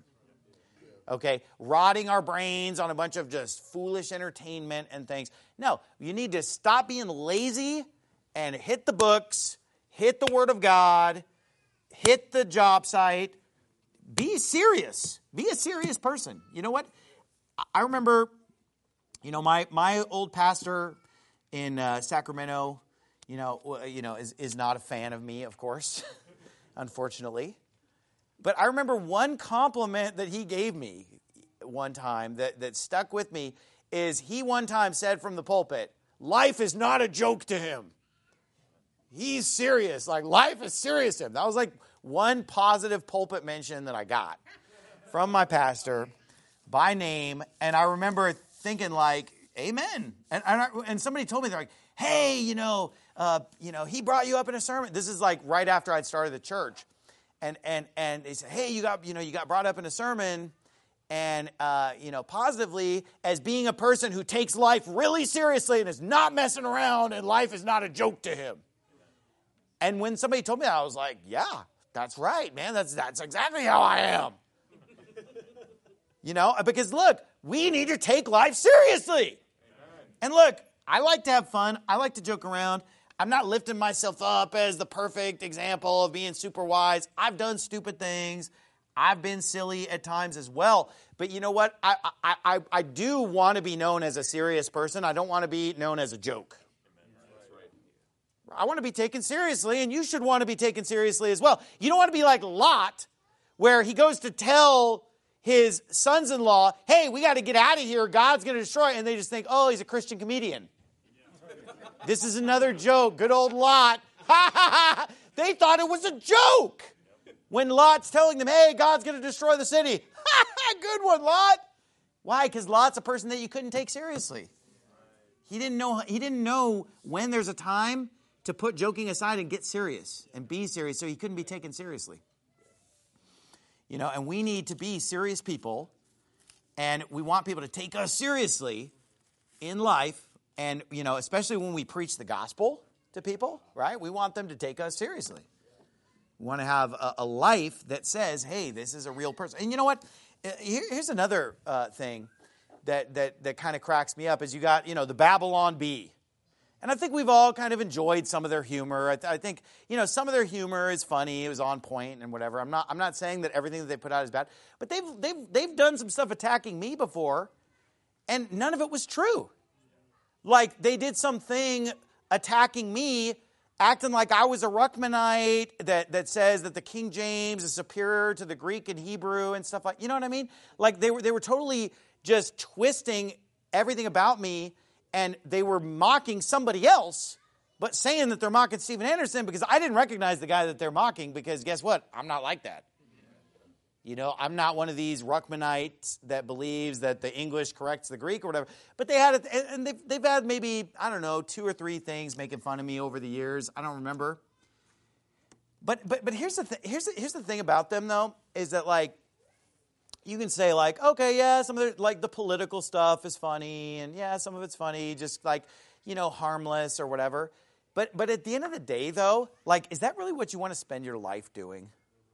Okay? Rotting our brains on a bunch of just foolish entertainment and things. No, you need to stop being lazy and hit the books, hit the Word of God, hit the job site. Be serious. Be a serious person. You know what? I remember, my old pastor in Sacramento, is not a fan of me, of course, unfortunately. But I remember one compliment that he gave me one time that stuck with me is he one time said from the pulpit, life is not a joke to him. He's serious. Like, life is serious to him. That was like one positive pulpit mention that I got from my pastor by name. And I remember thinking like, amen. And somebody told me, they're like, hey, he brought you up in a sermon. This is like right after I'd started the church. And they said, hey, you got brought up in a sermon and, positively as being a person who takes life really seriously and is not messing around and life is not a joke to him. And when somebody told me that, I was like, yeah, that's right, man. That's exactly how I am. Because look, we need to take life seriously. And look, I like to have fun. I like to joke around. I'm not lifting myself up as the perfect example of being super wise. I've done stupid things. I've been silly at times as well. But you know what? I do want to be known as a serious person. I don't want to be known as a joke. I want to be taken seriously, and you should want to be taken seriously as well. You don't want to be like Lot, where he goes to tell his sons-in-law, hey, we got to get out of here. God's going to destroy it. And they just think, oh, he's a Christian comedian. This is another joke. Good old Lot. They thought it was a joke when Lot's telling them, hey, God's going to destroy the city. Good one, Lot. Why? Because Lot's a person that you couldn't take seriously. He didn't know when there's a time to put joking aside and get serious and be serious, so he couldn't be taken seriously. And we need to be serious people, and we want people to take us seriously in life, and, especially when we preach the gospel to people, right? We want them to take us seriously. We want to have a life that says, hey, this is a real person. And you know what? Here's another thing that kind of cracks me up is you got, the Babylon Bee. And I think we've all kind of enjoyed some of their humor. I think, some of their humor is funny. It was on point and whatever. I'm not saying that everything that they put out is bad. But they've done some stuff attacking me before, and none of it was true. Like, they did something attacking me, acting like I was a Ruckmanite that says that the King James is superior to the Greek and Hebrew and stuff like, you know what I mean? Like, they were totally just twisting everything about me, and they were mocking somebody else, but saying that they're mocking Steven Anderson because I didn't recognize the guy that they're mocking, because guess what? I'm not like that. I'm not one of these Ruckmanites that believes that the English corrects the Greek or whatever. But they had it, and they've had maybe, 2 or 3 things making fun of me over the years. I don't remember. But here's the thing about them, though, is that, like, you can say, like, okay, yeah, some of the political stuff is funny, and yeah, some of it's funny, just like, harmless or whatever. But at the end of the day, though, like, is that really what you want to spend your life doing?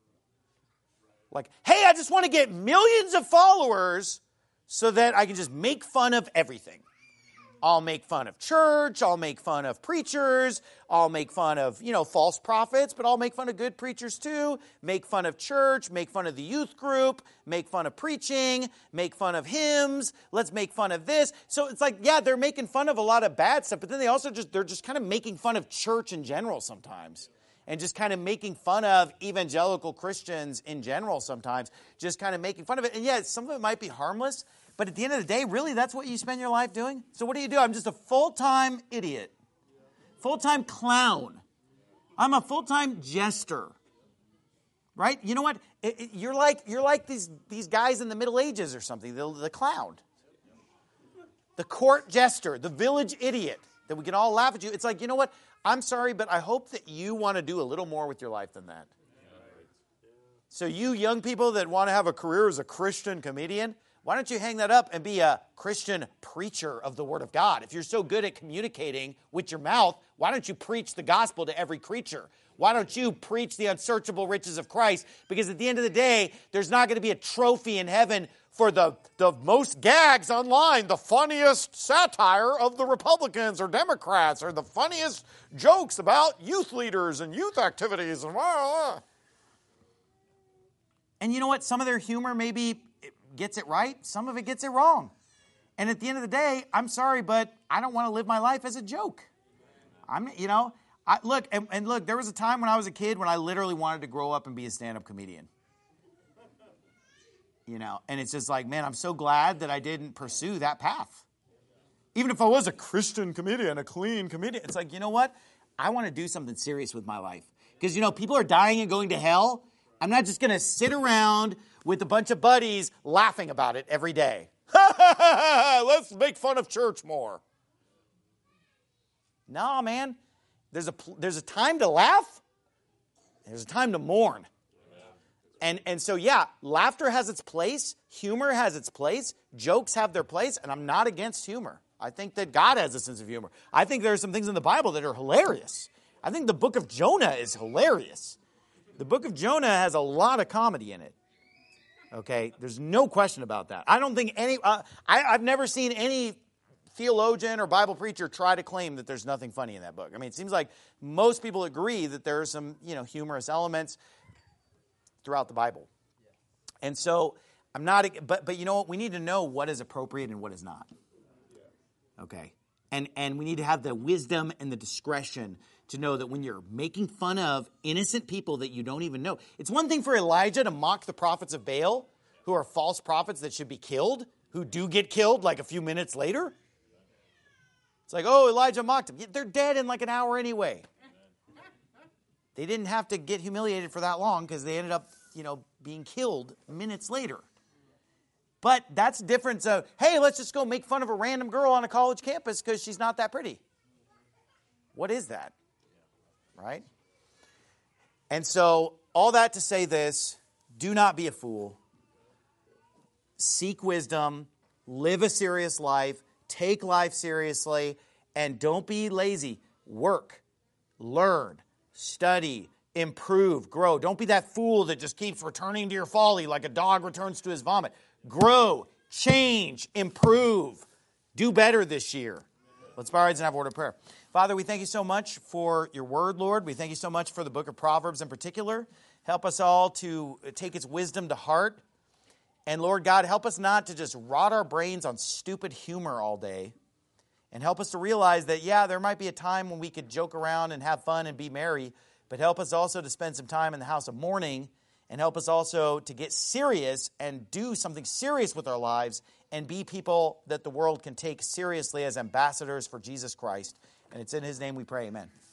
Like, hey, I just want to get millions of followers so that I can just make fun of everything. I'll make fun of church, I'll make fun of preachers, I'll make fun of, false prophets, but I'll make fun of good preachers too. Make fun of church, make fun of the youth group, make fun of preaching, make fun of hymns, let's make fun of this. So it's like, yeah, they're making fun of a lot of bad stuff, but then they're just kind of making fun of church in general sometimes. And just kind of making fun of evangelical Christians in general sometimes. Just kind of making fun of it. And yeah, some of it might be harmless, but at the end of the day, really, that's what you spend your life doing? So what do? I'm just a full-time idiot. Full-time clown. I'm a full-time jester. Right? You know what? You're like these guys in the Middle Ages or something, the clown. The court jester, the village idiot, that we can all laugh at you. It's like, you know what? I'm sorry, but I hope that you want to do a little more with your life than that. So you young people that want to have a career as a Christian comedian, why don't you hang that up and be a Christian preacher of the Word of God? If you're so good at communicating with your mouth, why don't you preach the gospel to every creature? Why don't you preach the unsearchable riches of Christ? Because at the end of the day, there's not going to be a trophy in heaven for the most gags online, the funniest satire of the Republicans or Democrats, or the funniest jokes about youth leaders and youth activities. And you know what? Some of their humor maybe gets it right. Some of it gets it wrong. And at the end of the day, I'm sorry, but I don't want to live my life as a joke. Look, there was a time when I was a kid when I literally wanted to grow up and be a stand-up comedian. And it's just like, man, I'm so glad that I didn't pursue that path. Even if I was a Christian comedian, a clean comedian, it's like, you know what? I want to do something serious with my life. Because, people are dying and going to hell. I'm not just going to sit around with a bunch of buddies laughing about it every day. Let's make fun of church more. No, man. There's a time to laugh. There's a time to mourn. And so, yeah, laughter has its place. Humor has its place. Jokes have their place. And I'm not against humor. I think that God has a sense of humor. I think there are some things in the Bible that are hilarious. I think the book of Jonah is hilarious. The book of Jonah has a lot of comedy in it. Okay? There's no question about that. I don't think I've never seen any theologian or Bible preacher try to claim that there's nothing funny in that book. I mean, it seems like most people agree that there are some, humorous elements throughout the Bible. And so I'm not, but you know what? We need to know what is appropriate and what is not. Okay. And we need to have the wisdom and the discretion to know that when you're making fun of innocent people that you don't even know. It's one thing for Elijah to mock the prophets of Baal, who are false prophets that should be killed, who do get killed like a few minutes later. It's like, oh, Elijah mocked them. They're dead in like an hour anyway. They didn't have to get humiliated for that long because they ended up, being killed minutes later. But that's different. So, hey, let's just go make fun of a random girl on a college campus because she's not that pretty. What is that? Right? And so, all that to say this, do not be a fool. Seek wisdom. Live a serious life. Take life seriously. And don't be lazy. Work. Learn. Study. Improve. Grow. Don't be that fool that just keeps returning to your folly like a dog returns to his vomit. Grow. Change. Improve. Do better this year. Let's bow our heads and have a word of prayer. Father, we thank you so much for your word, Lord. We thank you so much for the book of Proverbs in particular. Help us all to take its wisdom to heart. And Lord God, help us not to just rot our brains on stupid humor all day. And help us to realize that, yeah, there might be a time when we could joke around and have fun and be merry, but help us also to spend some time in the house of mourning, and help us also to get serious and do something serious with our lives and be people that the world can take seriously as ambassadors for Jesus Christ. And it's in his name we pray, amen.